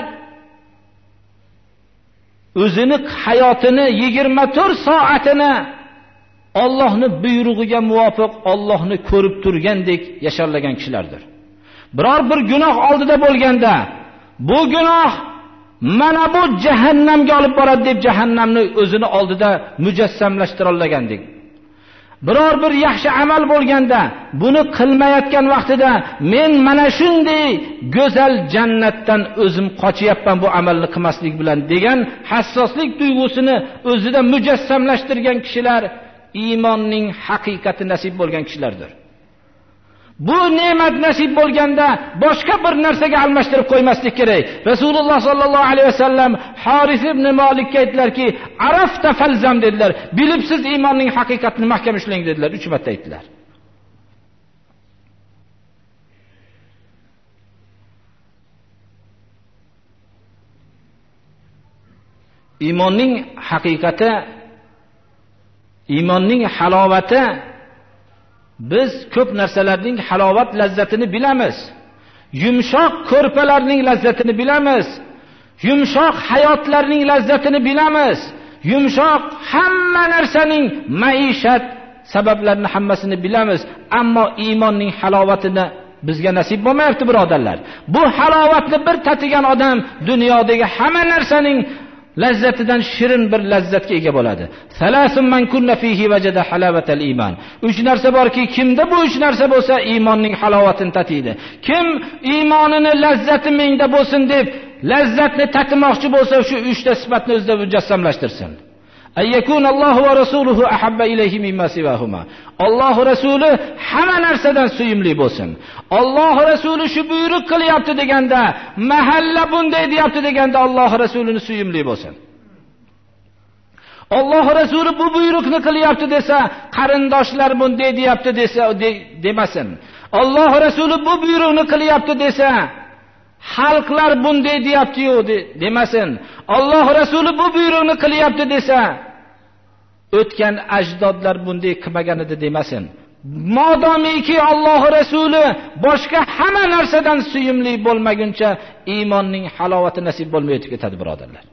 o'zini hayotini 24 soatini Allohning buyrug'iga muvofiq Allohni ko'rib turgandek yasharlagan kishilardir. Biror bir gunoh oldida bo'lganda, bu gunoh mana bu jahannamga olib boradi deb jahannamni o'zini oldida mujassamlashtira olgandek. Biror bir yaxshi amal bo'lganda, buni qilmayotgan vaqtida men mana shunday go'zal jannatdan o'zim qochyapman bu amalni qilmaslik bilan degan hassoslik tuyg'usini o'zida mujassamlashtirgan kishilar iymonning haqiqati nasib bo'lgan kishilardir. Bu ne'mat nasib bo'lganda boshqa bir narsaga almashtirib qo'ymaslik kerak. Rasululloh sollallohu alayhi vasallam Haris ibn Malikka aytdilarki, "Arafta falzam" dedilar. Bilibsiz iymonning haqiqatini mahkam ushlang dedilar. 3 marta aytdilar. Iymonning haqiqati, iymonning halovati, biz ko'p narsalarning halovat lazzatini bilamiz. Yumshoq ko'rpalarning lazzatini bilamiz. Yumshoq hayotlarning lazzatini bilamiz. Yumshoq hamma narsaning maishat sabablarini hammasini bilamiz. Ammo iymonning halovatini bizga nasib bo'lmayapti, birodarlar. Bu halovatni bir tatigan odam dunyodagi hamma narsaning lazzatidan shirin bir lazzatga ega bo'ladi. Salasun man kunna fihi wajada halawatal iman. 3 narsa borki, kimda bu 3 narsa bo'lsa, iymonning halovatini tatiydi. Kim iymonini lazzati menda bo'lsin deb lazzatni tatimoqchi bo'lsa, shu 3 ta sifatni o'zida mujassamlashtirsin. Ayyakun Allohu va rasuluhu ahabba ilayhi mimma siwahuma. Alloh rasuli hamma narsadan suyimli bo'lsin. Alloh rasuli shu buyruq qilyapti deganda, mahalla bunday deyapti deganda Alloh rasulini suyimli bo'lsin. Alloh rasuli bu buyruqni qilyapti desa, qarindoshlar bunday deyapti desa demasin. Alloh rasuli bu buyruqni qilyapti desa, xalqlar bunday deyapti-yu demasin. Alloh rasuli bu buyruqni qilyapti desa, o'tgan ajdodlar bunday qilmagan edi demasin. Modomiki Alloh rasuli boshqa hamma narsadan suyimli bo'lmaguncha iymonning halovati nasib bo'lmay o'tib ketadi, birodarlar.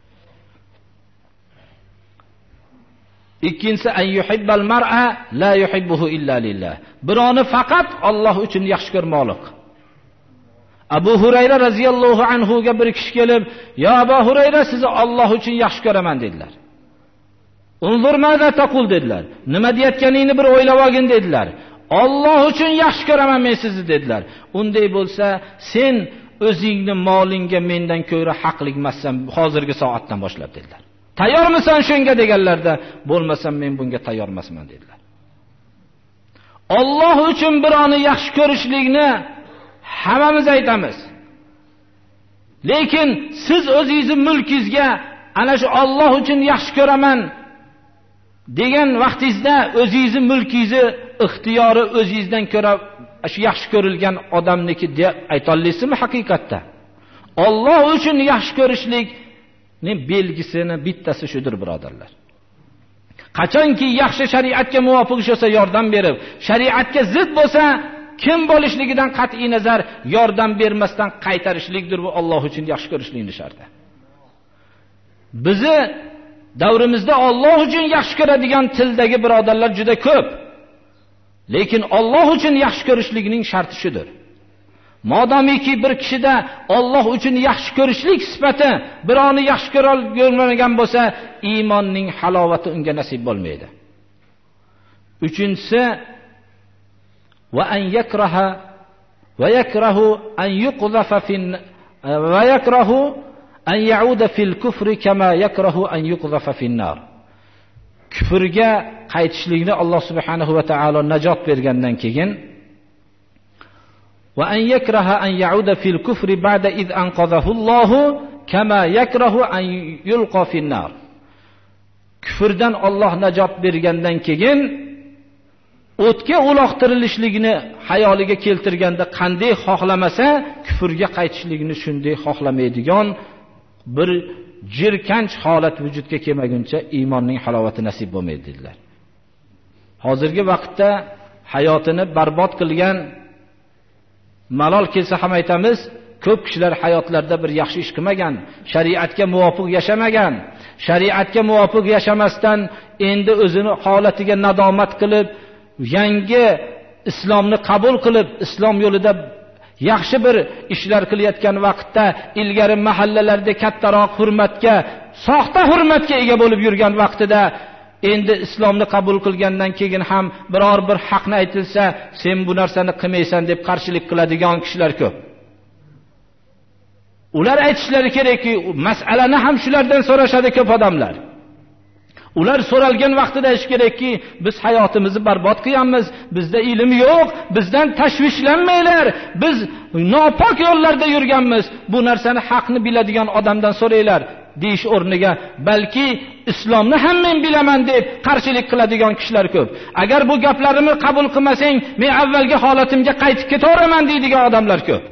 Ikkinchisi, an yuhibbal mar'a la yuhibbuhu illa lillah. Birovni faqat Alloh uchun yaxshi ko'rmoqlik. Abu Hurayra radhiyallohu anhu ga bir kishi kelib, "Ya Abu Hurayra, sizni Alloh uchun yaxshi ko'raman" dedilar. "Unzur maza taqul" dedilar. "Nima deyotganingni bir o'ylab olgin" dedilar. "Alloh uchun yaxshi ko'raman men sizni" dedilar. "Unday bo'lsa, sen o'zingni molingga mendan ko'ra haqli emassan hozirgi soatdan boshlab" dedilar. "Tayyormisan shunga?" deganlarda, "Bo'lmasam men bunga tayyor emasman" dedilar. Alloh uchun birovni yaxshi ko'rishlikni hammamiz aytamiz. Lekin siz o'zingizning mulkingizga ana shu Alloh uchun yaxshi ko'raman degan vaqtingizda o'zingizning mulkingizni ixtiyori o'zingizdan ko'ra shu yaxshi ko'rilgan odamniki deb ayta olasizmi haqiqatda? Alloh uchun yaxshi ko'rishlik belgisini bittasi shudir, birodarlar. Qachonki yaxshi shariatga muvofiq ish bo'lsa yordam berib, shariatga zid bo'lsa kim bo'lishligidan qat'iy nazar yordam bermasdan qaytarishlikdir. Bu Alloh uchun yaxshi ko'rishlikning sharti. Bizi davrimizda Alloh uchun yaxshi ko'radigan tildagi birodarlar juda ko'p. Lekin Alloh uchun yaxshi ko'rishlikning sharti shudir. Modomiki bir kishida Alloh uchun yaxshi ko'rishlik sifati birovni yaxshi ko'rolmagan bo'lsa, iymonning halovati unga nasib bo'lmaydi. Uchinchisi va an yakraha va yakrahu an yuqdhafa fin va yakrahu an yauda fil kufri kama yakrahu an yuqdhafa fin nar. Kufrga qaytishlikni Alloh subhanahu va taolo najot bergandan keyin va an yakraha an yauda fil kufri ba'da id anqadhahu Alloh kama yakrahu an yulqa fin nar. Kufrdan Alloh najot bergandan keyin o'tga uloqtirilishligini hayoliga keltirganda qanday xohlamasa, kufrga qaytishligini shunday xohlamaydigan bir jirkanch holat vujudga kelmaguncha iymonning halovati nasib bo'lmaydi dedilar. Hozirgi vaqtda hayotini barbod qilgan, malol kelsa ham aytamiz, ko'p kishilar hayotlarida bir yaxshi ish qilmagan, shariatga muvofiq yashamagan. Shariatga muvofiq yashamasdan endi o'zini holatiga nadomat qilib, yangi islomni qabul qilib, islom yo'lida yaxshi bir ishlar qilayotgan vaqtda ilgari mahallalarda kattaroq hurmatga, soxta hurmatga ega bo'lib yurgan vaqtida endi islomni qabul qilgandan keyin ham biror bir haqni aytilsa, sen bu narsani qilmaysan deb qarshilik qiladigan kishilar ko'p. Ular aytishlari kerakki, masalani ham shulardan so'rashadi ko'p odamlar. Ular so'ralgan vaqtida aytish kerakki, biz hayotimizni barbod qilyapmiz, bizda ilm yo'q, bizdan tashvishlanmanglar, biz nopok yo'llarda yurganmiz, bu narsani haqni biladigan odamdan so'ranglar deyish o'rniga, balki islomni ham men bilaman deb qarshilik qiladigan kishilar ko'p. Agar bu gaplarimni qabul qilmasang, men avvalgi holatimga qaytib ketaveraman deydigan odamlar ko'p.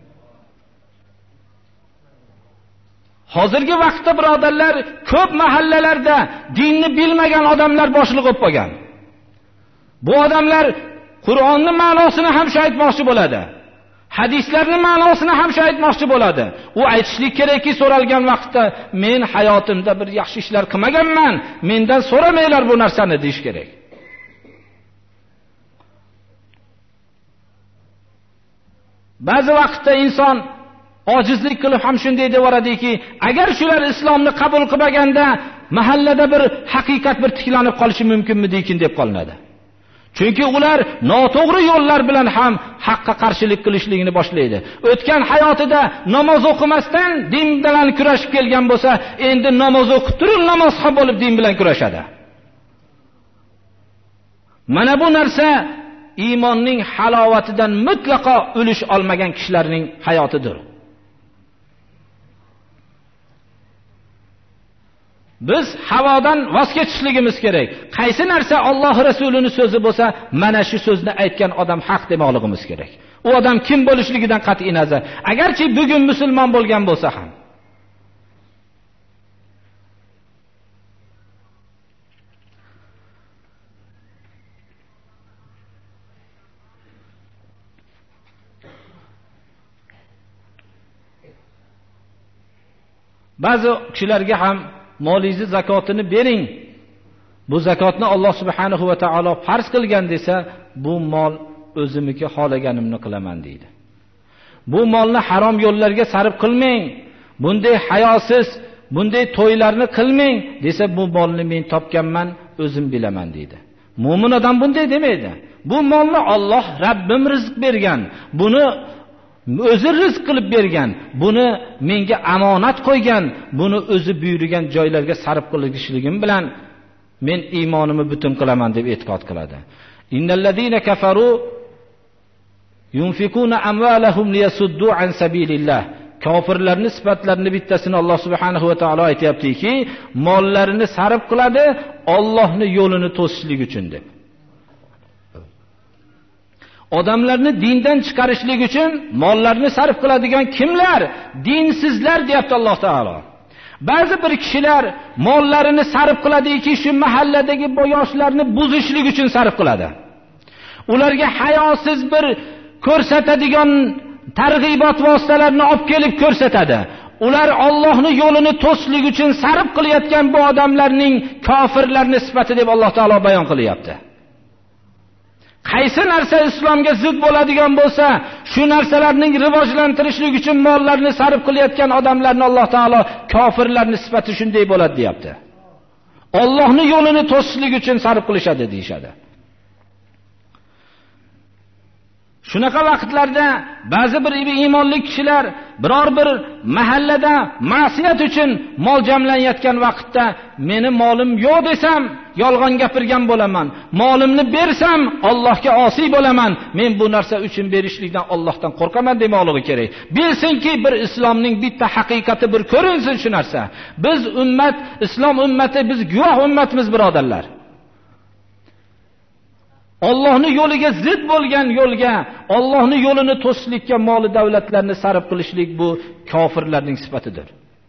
Hozirgi vaqtda birodarlar, ko'p mahallalarda dinni bilmagan odamlar boshliq bo'lib qolgan. Bu odamlar Qur'onning ma'nosini ham shu aytmoqchi bo'ladi. Hadislarning ma'nosini ham shu aytmoqchi bo'ladi. U aytishlik kerakki, so'ralgan vaqtda men hayotimda bir yaxshi ishlar qilmaganman, mendan so'ramanglar bu narsani deyish kerak. Ba'zi vaqtda inson ojizlik qilib ham shunday deyaveradiki, agar shular islomni qabul qilmaganda mahallada bir haqiqat bir tiklanib qolishi mumkinmi deb qolinadi. Chunki ular noto'g'ri yo'llar bilan ham haqqa qarshilik qilishligini boshlaydi. O'tgan hayotida namoz o'qimasdan din bilan kurashib kelgan bo'lsa, endi namoz o'qib turib namozxon bo'lib din bilan kurashadi. Mana bu narsa iymonning halovatidan mutlaqo ulush olmagan kishilarning hayotidir. Biz havodan voz kechishligimiz kerak. Qaysi narsa Alloh Rasulining so'zi bo'lsa, mana shu so'zni aytgan odam haq demoqligimiz kerak. U odam kim bo'lishligidan qat'iy nazar, agarchi bugun musulmon bo'lgan bo'lsa ham. Ba'zi kishilarga ham molingizni zakotini bering. Bu zakotni Alloh subhanahu va taolo farz qilgan desa, bu mol o'zimniki, xohlaganimni qilaman deydi. Bu molni harom yo'llarga sarf qilmang. Bunday hayosiz, bunday to'ylarni qilmang desa, bu molni men topganman, o'zim bilaman deydi. Mo'min odam bunday demaydi. Bu molni Alloh Rabbim rizq bergan. Buni o'zi rizq qilib bergan, buni menga amonat qo'ygan, buni o'zi buyurgan joylarga sarf qilishligim bilan men iymonimni butun qilaman deb e'tiqod qiladi. Innallazina kafaru yunfikuna amwalahum liyasuddu an sabilillah. Kofirlarning sifatlarini bittasini Alloh subhanahu va taolo aytayaptiki, mollarini sarf qiladi Allohning yo'lini to'sishlik uchun deb. Odamlarni dindan chiqarishlik uchun mollarni sarf qiladigan kimlar? Dinsizlar deyapti Alloh taolo. Ba'zi bir kishilar mollarini sarf qiladiki, shu mahalladagi yoshlarni buzishlik uchun sarf qiladi. Ularga hayosiz bir ko'rsatadigan targ'ibot vositalarini olib kelib ko'rsatadi. Ular Allohning yo'lini to'slik uchun sarf qilayotgan bu odamlarning kofirlarning sifati deb Alloh taolo bayon qilyapti. Qaysi narsa islomga zid bo'ladigan bo'lsa, shu narsalarning rivojlantirishlik uchun mollarni sarf qilayotgan odamlarni Alloh taolo kofirlarning sifati shunday bo'ladi deyapti. Allohning yo'lini to'sishlik uchun sarf qilishadi deyshadi. Shunaqa vaqtlarda ba'zi bir iymonli kishilar biror bir mahallada ma'siyat uchun mol jamlanayotgan vaqtda meni molim yo'q desam yolg'on gapirgan bo'laman. Molimni bersam Allohga osiy bo'laman. Men bu narsa uchun berishlikdan Allohdan qo'rqaman demoqligi kerak. Bilsinki bir islomning bitta haqiqati bir ko'rinsin shu narsa. Biz ummat, islom ummati, biz guvoh ummatimiz birodarlar. Allohning yo'liga zid bo'lgan yo'lga, Allohning yo'lini to'sishlikka mol davlatlarni sarf qilishlik bu kofirlarning sifatidir.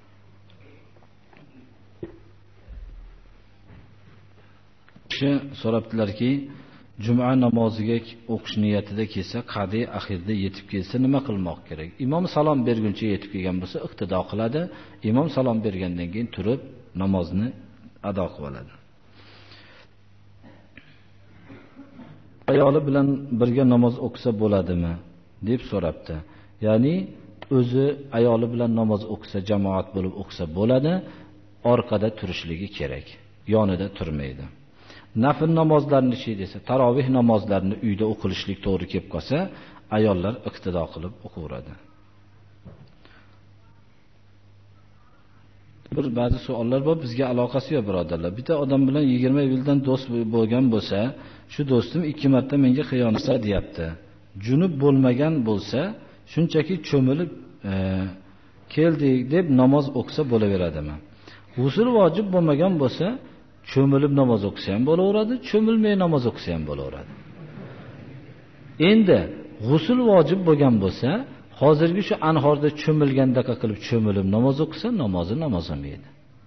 Kishi so'rabdilarki, juma namoziga o'qish niyatida kelsa, qadi axirda yetib kelsa nima qilmoq kerak? Imom salom berguncha yetib kelgan bo'lsa, iqtido qiladi. Imom salom bergandan keyin turib namozni ado qilib oladi. Ayoli bilan birga namoz o'qisa bo'ladimi deb so'rabdi. Ya'ni o'zi ayoli bilan namoz o'qisa, jamoat bo'lib o'qisa bo'ladi, orqada turishligi kerak, yonida turmaydi. Nafl namozlarni desa, tarovih namozlarini uyda o'qilishlik to'g'ri kelib qolsa, ayollar iqtido qilib o'qaveradi. Bir ba'zi savollar bor, bizga aloqasi yo'q birodarlar. Bitta odam bilan 20 yildan do'st bo'lgan bo'lsa, shu do'stim 2 marta menga xiyonat qildi deyapti. Junub bo'lmagan bo'lsa, shunchaki cho'milib keldik deb namoz o'qisa bo'laveradimi? G'usl vojib bo'lmagan bo'lsa, cho'milib namoz o'qisa ham bo'laveradi, cho'milmay namoz o'qisa ham bo'laveradi. Endi g'usl vojib bo'lgan bo'lsa, hozirgi shu anhorda cho'milgandaqa qilib cho'milib namoz o'qisa, namozi namoz bo'lmaydi.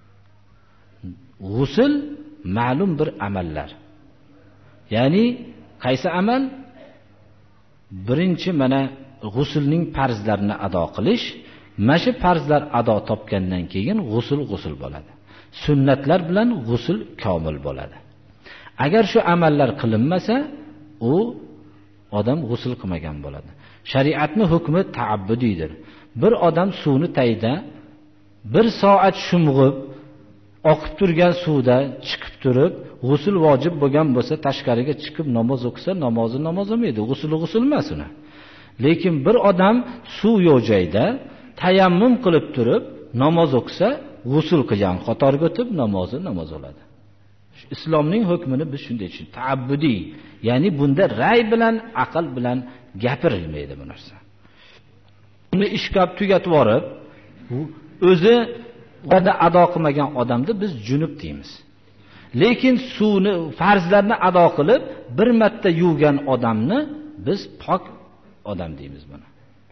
G'usl ma'lum bir amallar. Ya'ni qaysi amal? Birinchi mana g'uslning farzlarini ado qilish, mana shu farzlar ado topgandan keyin g'usl bo'ladi. Sunnatlar bilan g'usl komil bo'ladi. Agar shu amallar qilinmasa, u odam g'usl qilmagan bo'ladi. Shariatning hukmi ta'abbudiydir. Bir odam suvni tayda 1 soat shumg'ib oqib turgan suvda chiqib turib, g'usl vojib bo'lgan bo'lsa, tashqariga chiqib namoz o'qisa, namozi namoz bo'lmaydi. G'usl emas uni. Lekin bir odam suv yo'q joyda tayammum qilib turib namoz o'qisa, g'usl qilgan qatorga o'tib namozi namoz bo'ladi. Islomning hukmini biz shunday tushunamiz. Ta'abbudiy, ya'ni bunda ray bilan, aql bilan gapirilmaydi bu narsa. Uni ishga tugatib yorib, o'zi va'da ado qilmagan odamni biz junub deymiz. Lekin suvni, farzlarni ado qilib, bir marta yuvgan odamni biz pok odam deymiz buni.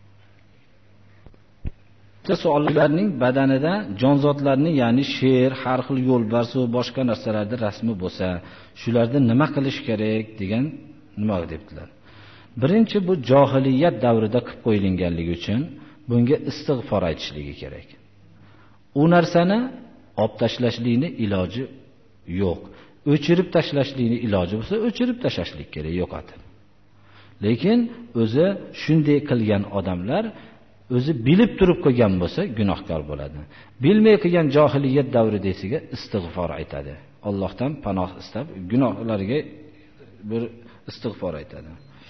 Savollarning badanida jonzotlarning, ya'ni sher, har xil yo'lbars va boshqa narsalarda rasmi bo'lsa, shularda nima qilish kerak degan nima debdilar. Birinchi, bu johiliyat davrida qilib qo'yilganligi uchun bunga istig'for aytishligi kerak. U narsani olib tashlashlikni iloji yo'q. O'chirib tashlashlikni iloji bo'lsa, o'chirib tashlashlik kerak, yo'qotib. Lekin o'zi shunday qilgan odamlar o'zi bilib turib qilgan bo'lsa gunohkor bo'ladi. Bilmay qilgan johiliyat davridasiga istig'for aytadi. Allohdan panoh istab, gunohlariga bir istig'for aytadi.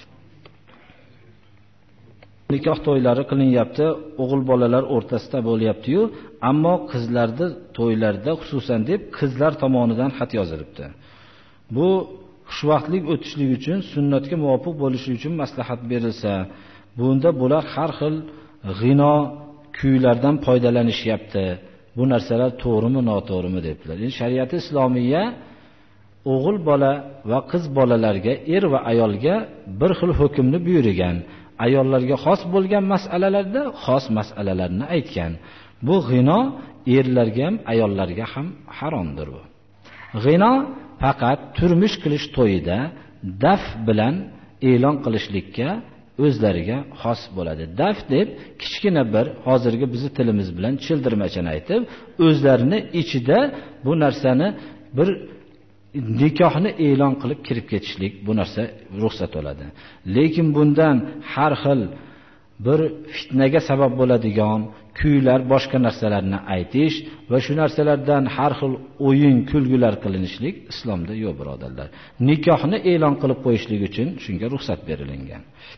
Nikoh to'ylari qilinyapti, o'g'il bolalar o'rtasida bo'lyapti-yu, ammo qizlarda to'ylarda xususan deb qizlar tomonidan xat yozilibdi. Bu xushvaqtlik o'tishlik uchun, sunnatga muvofiq bo'lishi uchun maslahat berilsa, bunda bular har xil g'ino kuylardan foydalanishyapti. Bu narsalar to'g'rimi, noto'g'rimi debdilar. Ya'ni shariati islomiya o'g'il bola va qiz bolalarga, er va ayolga bir xil hukmni buyurgan. Ayollarga xos bo'lgan masalalarda xos masalalarni aytgan. Bu g'ino erlarga ham, ayollarga ham haromdir bu. G'ino faqat turmush qilish to'yida daf bilan e'lon qilishlikka o'zlariga xos bo'ladi. Daf deb kichkina bir hozirgi bizni tilimiz bilan childirmachani aytib, o'zlarini ichida bu narsani bir nikohni e'lon qilib kirib ketishlik bu narsa ruxsat bo'ladi. Lekin bundan har xil bir fitnaga sabab bo'ladigan kuylar, boshqa narsalarni aytish va shu narsalardan har xil o'yin, kulgular qilinishlik islomda yo'q, birodarlar. Nikohni e'lon qilib qo'yishlik uchun shunga ruxsat berilgan.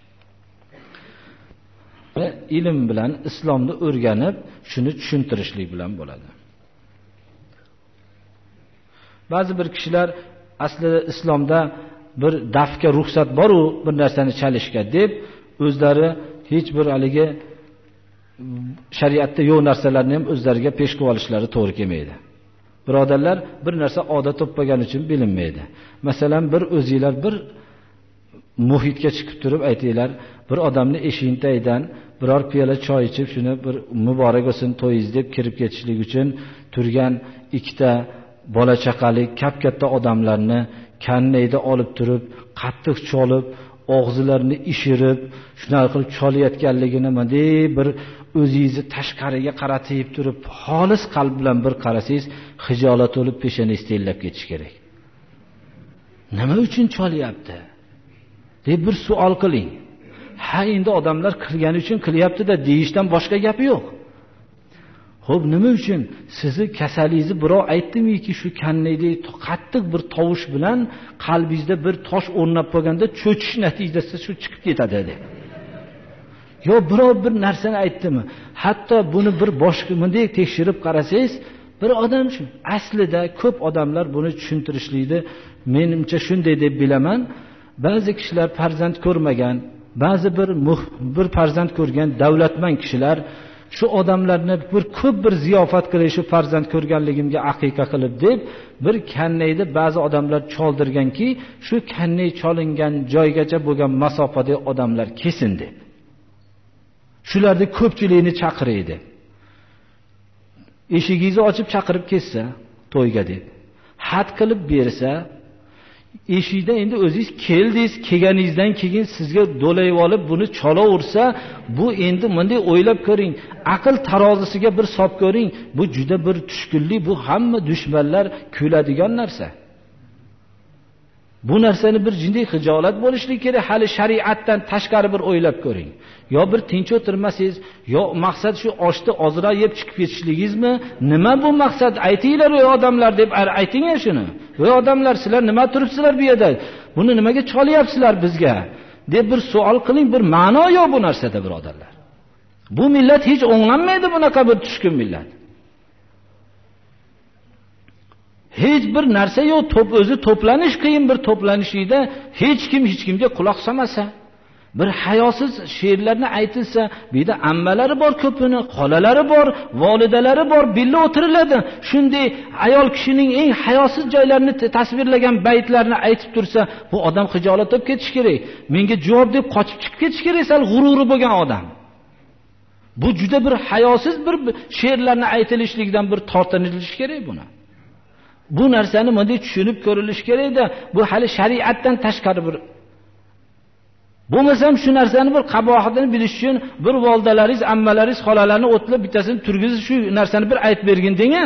Va ilm bilan islomni o'rganib, shuni tushuntirishlik bilan bo'ladi. Ba'zi bir kishilar aslida islomda bir dafga ruxsat bor-u, bir narsani chalishga deb o'zlari hech bir haligi shariatda yo'q narsalarni ham o'zlariga pesh qilib olishlari to'g'ri kelmaydi. Birodarlar, bir narsa odat topmagan uchun bilinmaydi. Masalan, bir o'zingizlar bir muhitga chiqib turib aytinglar, bir odamni eshigini tagidan biror piyola choy ichib, shuni bir muborak bo'lsin to'yingiz deb kirib ketishlik uchun turgan ikkita bola chaqali, kap-katta odamlarni kannayda olib turib, qattiq cholib, og'zilarini ishirib, shunaqa qilib cholayotganligini mandey bir o'zingizni tashqariga qaratib turib, xolis qalb bilan bir qarasangiz, xijolat bo'lib peshonangizni tellab ketish kerak. Nima uchun cholyapti deb bir savol qiling. Ha, endi odamlar qilgani uchun qilyapti-da deyishdan boshqa gap yo'q. Xo'p, nima uchun sizni kasalingizni birov aytdimi-ki, shu kannaydek qattiq bir tovush bilan qalbingizda bir tosh o'rnab qolganda cho'chish natijasida shu chiqib ketadi deb. Yo birov bir narsani aytdimi? Hatto buni bir boshqa bunday tekshirib qarasangiz, bir odam shu. Aslida ko'p odamlar buni tushuntirishlikni menimcha shunday deb bilaman. Ba'zi kishilar farzand ko'rmagan, ba'zi bir farzand ko'rgan davlatmand kishilar shu odamlarni bir ko'p bir ziyofat qilib shu farzand ko'rganligimga aqiqa qilib deb bir kannayda ba'zi odamlar choldirganki, shu kannay cholingan joygacha bo'lgan masofada odamlar kesin deb. Shularning ko'pchiligini chaqiraydi. Eshigingizni ochib chaqirib ketsa, to'yga deb. Xat qilib bersa, eshikda endi o'zingiz keldingiz, kelganingizdan keyin sizga do'layib olib buni cholaversa, bu endi bunday o'ylab ko'ring, aql tarozisiga bir solib ko'ring, bu juda bir tushkunlik, bu hamma dushmanlar kuladigan narsa. Bu narsani bir jinday xijolat bo'lishlik kerak, hali shariatdan tashqari bir o'ylab ko'ring. Yo bir tinch o'tirmasangiz, yo maqsad shu oshni ozroq yeb chiqib ketishligingizmi? Nima bu maqsad? Aytinglar ey odamlar deb ayting shuni. Ey odamlar, sizlar nima turibsizlar bu yerda? Buni nimaga cholyapsizlar bizga? deb bir savol qiling, bir ma'no yo'q bu narsada, birodarlar. Bu millat hech o'nglanmaydi, bunaqa bir tushkun millat. Hech bir narsa yo'q, o'zi to'planish qiyin bir to'planishida hech kimga quloq solmasa, bir hayosiz she'rlarni aytilsa, bu yerda ammalari bor ko'pini, xolalari bor, volidalari bor, billa o'tiriladi. Shunday ayol kishining eng hayosiz joylarini tasvirlagan baytlarni aytib tursa, bu odam xijolat olib ketish kerak. Menga javob deb qochib chiqib ketish kerak, sal g'ururi bo'lgan odam. Bu juda bir hayosiz bir she'rlarni aytilishlikdan bir tortinilish kerak buni. Bu narsani bunday tushunib ko'rilish kerak-da, bu hali shariatdan tashqari bir. Bo'lmasam shu narsani bir qabohatini bilish uchun bir voldalaringiz, ammalaringiz, xolalarini o'tlab bittasini turgizib shu narsani bir aytib bergin deng-a.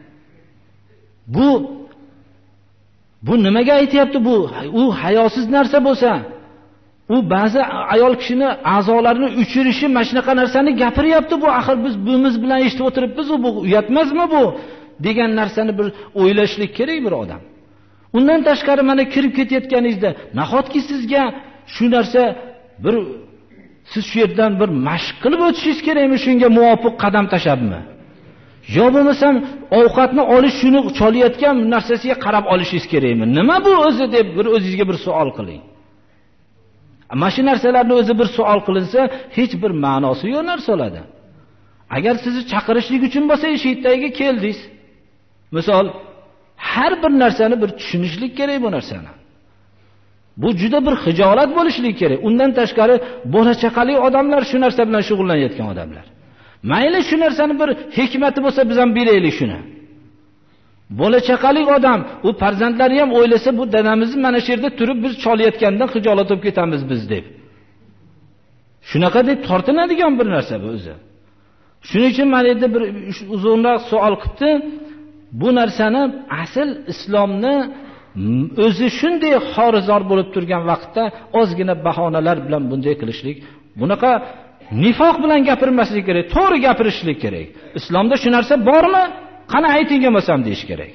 Bu nimaga aytayapti bu? U hayosiz narsa bo'lsa, u ba'zi ayol kishini a'zolarini uchirishi, mana shunaqa narsani gapiryapti bu. Axir biz buyimiz bilan eshitib o'tiribmiz, bu uyatmasmi bu? degan narsani bir o'ylashlik kerak bir odam. Undan tashqari mana kirib ketayotganingizda, nahotki sizga shu narsa bir siz shu yerdan bir mashq qilib o'tishingiz kerakmi, shunga muvofiq qadam tashlabmi? Yo bo'lmasam ovqatni olish, shuni cholayotgan narsasiga qarab olishingiz kerakmi? Nima bu o'zi deb bir o'zingizga bir savol qiling. Mana shu narsalarni o'zi bir savol qilinsa, hech bir ma'nosi yo'q narsa bo'ladi. Agar sizni chaqirishlik uchun bo'lsa, eshikdagiga keldingiz. Misol, har bir narsani bir tushunishlik kerak bu narsani. Bu juda bir xijolat bo'lishlik kerak. Undan tashqari bola chaqali odamlar shu narsa bilan shug'ullanayotgan odamlar. Mayli shu narsani bir hikmati bo'lsa biz ham beraylik shuni. Bola chaqalik odam, u farzandlari ham o'ylasa bu dadamizni mana shu yerda turib biz cholayotgandan xijolat bo'lib ketamiz biz deb. Shunaqa deb tortinadigan bir narsa bu o'zi. Shuning uchun mana yerda bir uzunroq savol qilibdi. Bu narsani asl islomni o'zi shunday xorizor bo'lib turgan vaqtda ozgina bahonalar bilan bunday qilishlik, bunaqa nifoq bilan gapirmaslik kerak, to'g'ri gapirishlik kerak. Islomda shu narsa bormi? Qani ayting bo'lsam deyish kerak.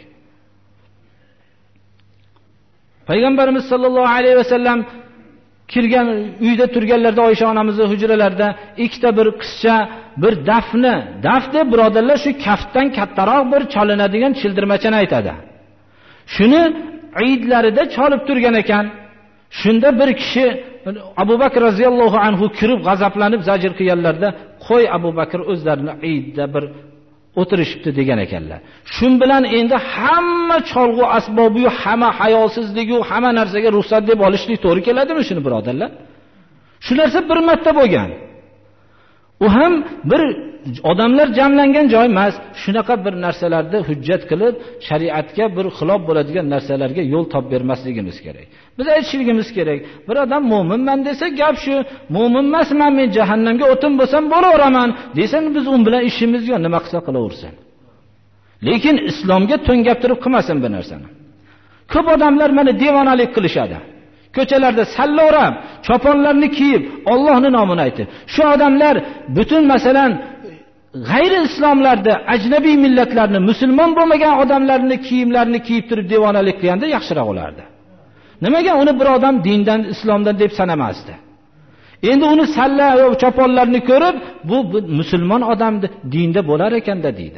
Payg'ambarimiz sollallohu alayhi vasallam kirgan uyda turganlarda Oysha onamizning hujralarida ikkita bir qizcha bir daf deb birodarlar shu kaftdan kattaroq bir cholinadigan childirmachani aytadi. Shuni Eidlarida cholib turgan ekan. Shunda bir kishi Abu Bakr roziyallohu anhu kirib g'azablanib zajr qilganlarda, "Qo'y Abu Bakr o'zlarini Eidda bir o'tirishibdi" degan ekanlar. Shun bilan endi hamma cholg'u asbobi, hamma hayosizligi, hamma narsaga ruxsat deb olishlik to'g'ri keladimi shuni birodarlar? Shu narsa bir marta bo'lgan. U ham bir odamlar jamlangan joy emas. Shunaqa bir narsalarda hujjat qilib, shariatga bir xilof bo'ladigan narsalarga yo'l topib bermasligimiz kerak. Biz aytishligimiz kerak. Bir odam mo'minman desa, gap shu, mo'min emasman, men jahannamga o'tin bo'lsam bo'laveraman desa, biz u bilan ishimiz yo'q, nima qilsa qilaversin. Lekin islomga to'ngab turib qilmasin bu narsani. Ko'p odamlar mana devonalik qilishadi. Ko'chalarda salloram, choponlarni kiyib, Allohning nomini aytib. Shu odamlar butun masalan g'ayri islomlarda ajnabiy millatlarni, musulmon bo'lmagan odamlarning kiyimlarini kiyib turib devonalik qilganda yaxshiroq bo'lardi. Nimaga uni bir odam dindan, islomdan deb sanamasdi? Endi uni salla va choponlarni ko'rib, bu musulmon odamni dinda bo'lar ekanda deydi.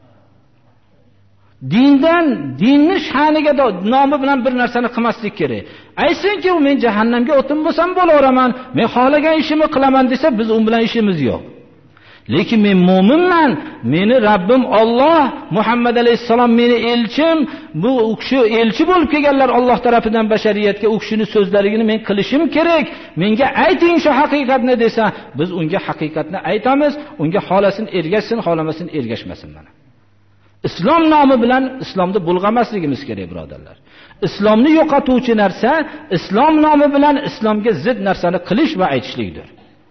Dinni sha'niga nomi bilan bir narsani qilmaslik kerak. Aytsinki, men jahannamga o'tin bo'lsam bo'laveraman, men xohlagan ishimni qilaman desa, biz u bilan ishimiz yo'q. Lekin men mo'minman, meni Rabbim Alloh, Muhammad alayhisalom meni elchim, bu u kishi elchi bo'lib kelganlar Alloh tarafidan bashariyatga, u kishining so'zlarini men qilishim kerak. Menga ayting shu haqiqatni desa, biz unga haqiqatni aytamiz, unga xolasin ergashsin, xolamasin ergashmasin mana. Islom nomi bilan islomda bulg'amasligimiz kerak birodarlar. Islomni yo'qotuvchi narsa islom nomi bilan islomga zid narsani qilish va aytishlikdir.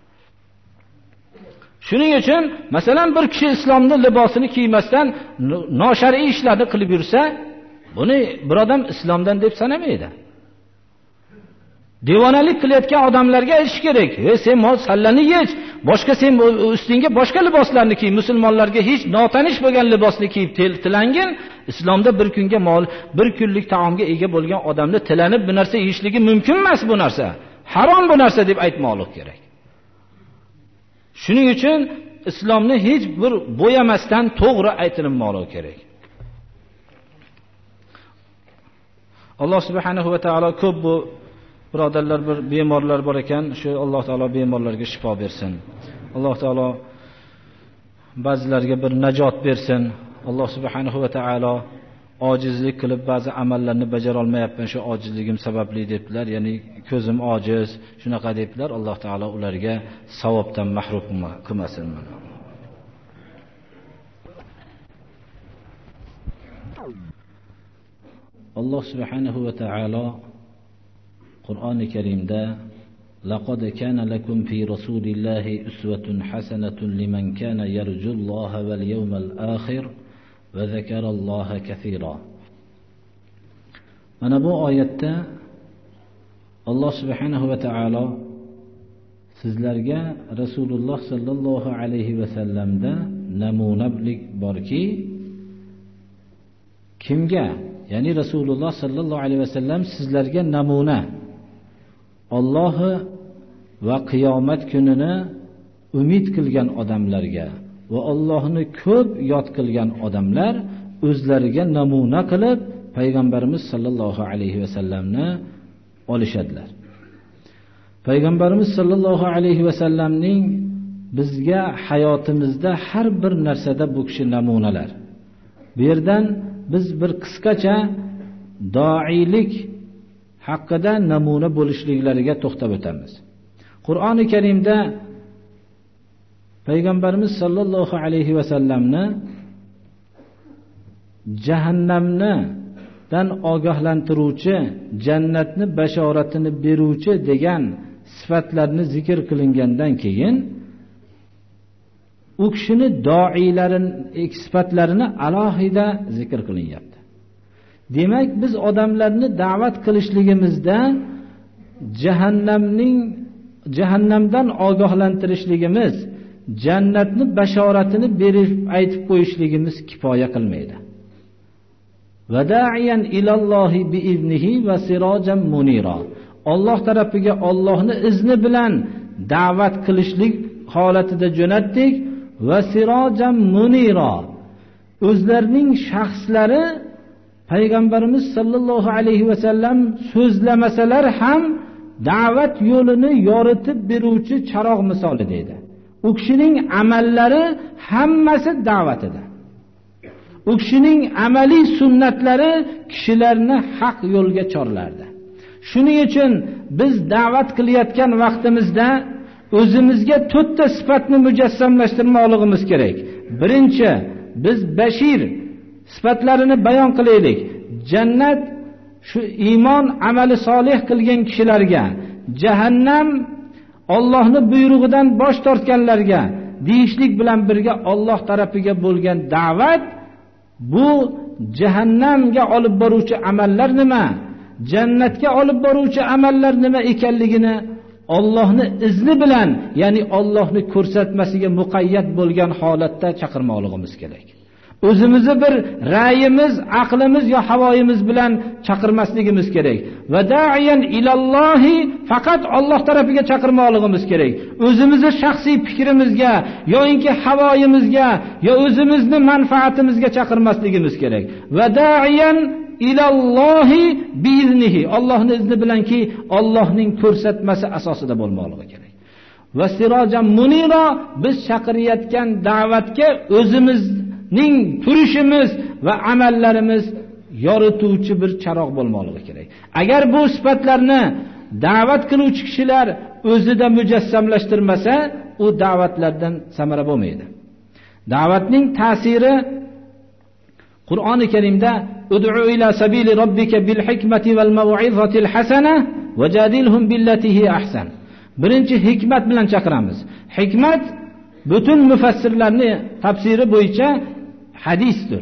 Shuning uchun masalan bir kishi islomni libosini kiymasdan noshar'iy ishlarni qilib yursa, buni bir odam islomdan deb sanamaydi. Devonalik qilayotgan odamlarga aytish kerak: "Ey sen sallani yech, boshqa sen ustingga boshqa liboslarni kiy, musulmonlarga hech notanish bo'lgan libosni kiyib tilangin." Islomda bir kunga bir kunlik taomga ega bo'lgan odamni tilanib bu narsa yeyishligi mumkin emas bu narsa. Harom bu narsa deb aytmoqlik kerak. Shuning uchun islomni hech bir bo'yamasdan to'g'ri aytilmoqligi kerak. Alloh subhanahu va taolo ko'p bu birodarlar bir bemorlar bor ekan, shu Alloh taolo bemorlarga shifo bersin. Alloh taolo ba'zilarga bir najot bersin. Alloh subhanahu va taolo ojizlik qilib ba'zi amallarni bajara olmayapman, shu ojizligim sababli debdilar, ya'ni ko'zim ojiz, shunaqa debdilar. Alloh taolo ularga savobdan mahrum qilmasin. Alloh subhanahu va taolo Qur'oni Karimda laqad kana lakum fi rasulillahi uswatun hasanatun liman kana yarjulloha val yawmal akhir va zakaralloha kaseera. Mana bu oyatda Alloh subhanahu va taolo sizlarga Rasululloh sallallohu alayhi va sallamda namunalik borki, kimga, ya'ni Rasululloh sallallohu alayhi va sallam sizlarga namuna, Alloh va qiyomat kunini umid qilgan odamlarga va Allohni ko'p yod qilgan odamlar o'zlariga namuna qilib payg'ambarimiz sallallohu alayhi va sallamni olishadilar. Payg'ambarimiz sallallohu alayhi va sallamning bizga hayotimizda har bir narsada bu kishi namunalar. Bu yerdan biz bir qisqacha doilik haqida namuna bo'lishliklariga to'xtab o'tamiz. Qur'oni Karimda payg'ambarimiz sollallohu alayhi vasallamni jahannamdan ogohlantiruvchi, jannatni bashoratini beruvchi degan sifatlarni zikr qilingandan keyin u kishini doiylarining sifatlarini alohida zikr qilinyapti. Demak, biz odamlarni da'vat qilishligimizda jahannamdan ogohlantirishligimiz, jannatni bashoratini berib aytib qo'yishligimiz kifoya qilmaydi. Vada'iyan ilallohi biiznihi va sirajan munira. Alloh tarafiga Allohning izni bilan da'vat qilishlik holatida jo'natdik va sirajan munira. O'zlarining shaxslari payg'ambarimiz sollallohu alayhi vasallam so'zlamasalar ham da'vat yo'lini yoritib beruvchi charoq misoli deydi. U kishining amallari hammasi da'vat edi. U kishining amaliy sunnatlari kishilarni haq yo'lga chorlardi. Shuning uchun biz da'vat qilayotgan vaqtimizda o'zimizga 4 ta sifatni mujassamlashtirmoqligimiz kerak. Birinchi, biz bashir sifatlarini bayon qilaylik. Jannat shu iymon amali solih qilgan kishilarga, jahannam Allohning buyrug'idan bosh tortganlarga deyishlik bilan birga Alloh tarafiga bo'lgan da'vat, bu jahannamga olib boruvchi amallar nima, jannatga olib boruvchi amallar nima ekanligini Allohning izni bilan, ya'ni Allohning ko'rsatmasiga muqayyat bo'lgan holatda chaqirmoqligimiz kerak. O'zimizni bir ra'yimiz, aqlimiz yo havoyimiz bilan chaqirmasligimiz kerak. Va da'iyan ilallohi, faqat Alloh tarafiga chaqirmoqligimiz kerak. O'zimizni shaxsiy fikrimizga yoki havoyimizga yo o'zimizni manfaatimizga chaqirmasligimiz kerak. Va da'iyan ilallohi biiznihi, Allohning izni bilanki Allohning ko'rsatmasi asosida bo'lmoqligi kerak. Va sirajan munira, biz chaqirayotgan da'vatga o'zimizning turishimiz va amallarimiz yorituvchi bir charoq bo'lmoqligi kerak. Agar bu sifatlarni da'vat qiluvchi kishilar o'zida mujassamlashtirmasa, u da'vatlardan samara bo'lmaydi. Da'vatning ta'siri Qur'oni Karimda ud'u ila sabili robbika bil hikmati val maw'izatil hasana wajadilhum billati hi ahsan. Birinchi hikmat bilan chaqiramiz. Hikmat butun mufassirlarning tafsiri bo'yicha hadisdir.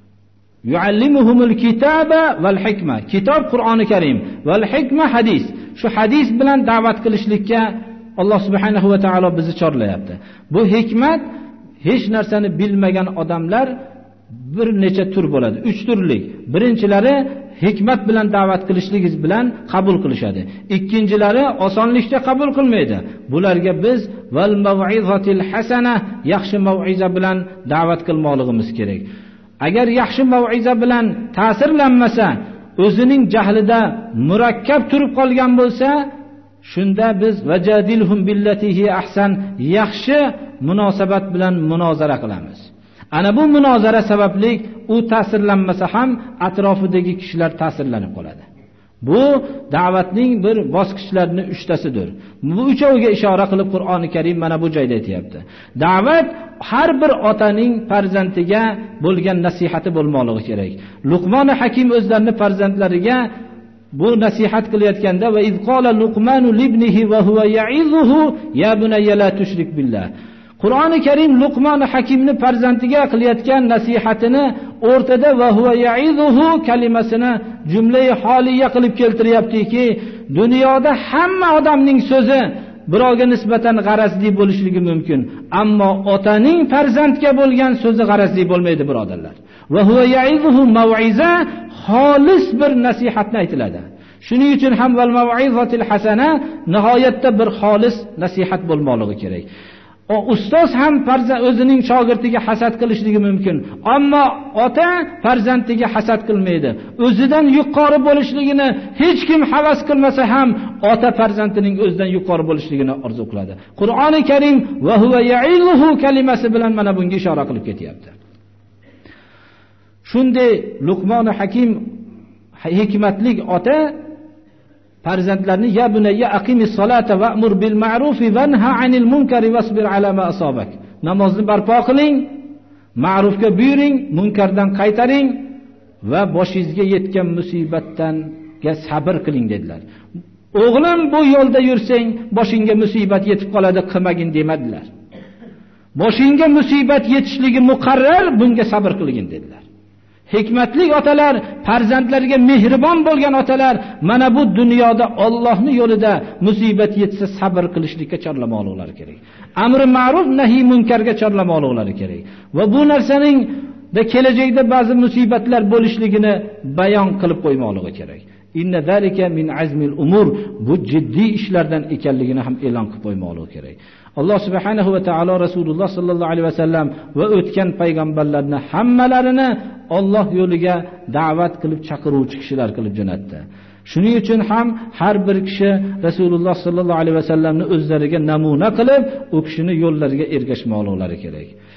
Yuallimuhumul kitaba val hikma. Kitob Qur'oni Karim, val hikma hadis. Shu hadis bilan da'vat qilishlikka Alloh subhanahu va taolo bizni chorlayapti. Bu hikmat hech narsani bilmagan odamlar bir necha tur bo'ladi. 3 turlik. Birinchilari hikmat bilan da'vat qilishligingiz bilan qabul qilishadi. Ikkinchilari osonlikda qabul qilmaydi. Bularga biz val mav'izatil hasana, yaxshi mav'iza bilan da'vat qilmoqligimiz kerak. Agar yaxshi mav'iza bilan ta'sirlanmasa, o'zining jahlida murakkab turib qolgan bo'lsa, shunda biz vajadilhum billatihi ahsan, yaxshi munosabat bilan munozara qilamiz. Ana bu munozara sababli u ta'sirlanmasa ham atrofidagi kishilar ta'sirlanib qoladi. Bu da'vatning bir bosqichlarining 3tasidir. Bu uchoviga ishora qilib Qur'oni Karim mana bu joyda aytayapti. Da'vat har bir otaning farzandiga bo'lgan nasihati bo'lmoqligi kerak. Luqmon Hakim o'zlarining farzandlariga bu nasihat qilayotganda va izqala Luqmanu libnihi va huwa ya'izuhu ya bunayya la tushrik billah. Qur'oni Karim Luqmon Hakimni farzandiga qilayotgan nasihatini o'rtada va huwa ya'izuhu kalimasini jumla-i holiya qilib keltiryaptiki, dunyoda hamma odamning so'zi birovga nisbatan g'arazli bo'lishligi mumkin, ammo otaning farzandga bo'lgan so'zi g'arazli bo'lmaydi, birodarlar. Va huwa ya'izuhu mav'iza, xolis bir nasihatni aytiladi. Shuning uchun ham val mav'izatil hasana, nihoyatda bir xolis nasihat bo'lmoqligi kerak. Ustoz ham o'zining shogirdiga hasad qilishligi mumkin, ammo ota farzandiga hasad qilmaydi. O'zidan yuqori bo'lishligini hech kim havas qilmasa ham ota farzandining o'zidan yuqori bo'lishligini orzu qiladi. Qur'oni Karim va huwa ya'iluhu kalimasi bilan mana bunga ishora qilib ketyapti. Shunday Luqmon Hakim hikmatli ota farzandlarni ya bunayya aqimis solata va'mur bil ma'rufi vanha 'anil munkari wasbir 'ala ma asabak namozni barpo qiling, ma'rufga buyuring, munkardan qaytaring va boshingizga yetgan musibatdan sabr qiling dedilar. O'g'lim bu yo'lda yursang, boshingga musibat yetib qoladi, qilmagin demadilar. Boshingga musibat yetishligi muqarrar, bunga sabr qilgin dedilar. Hikmatli otalar, farzandlariga mehribon bo'lgan otalar mana bu dunyoda Allohning yo'lida musibat yetsa sabr qilishlikka chorlamoqlari kerak. Amri ma'ruf, nahiy munkarga chorlamoqlari kerak. Va bu narsaning da kelajakda ba'zi musibatlar bo'lishligini bayon qilib qo'ymoqligi kerak. Inna zalika min azmil umur, bu jiddiy ishlardan ekanligini ham e'lon qilib qo'ymoqligi kerak. Alloh subhanahu va taolo Rasululloh sallallohu alayhi vasallam va o'tgan payg'ambarlarni hammalarini Alloh yo'liga da'vat qilib chaqiruvchi kishilar qilib jo'natdi. Shuning uchun ham har bir kishi Rasululloh sallallohu alayhi vasallamni o'zlariga namuna qilib, u kishini yo'llariga ergashmoqlari kerak.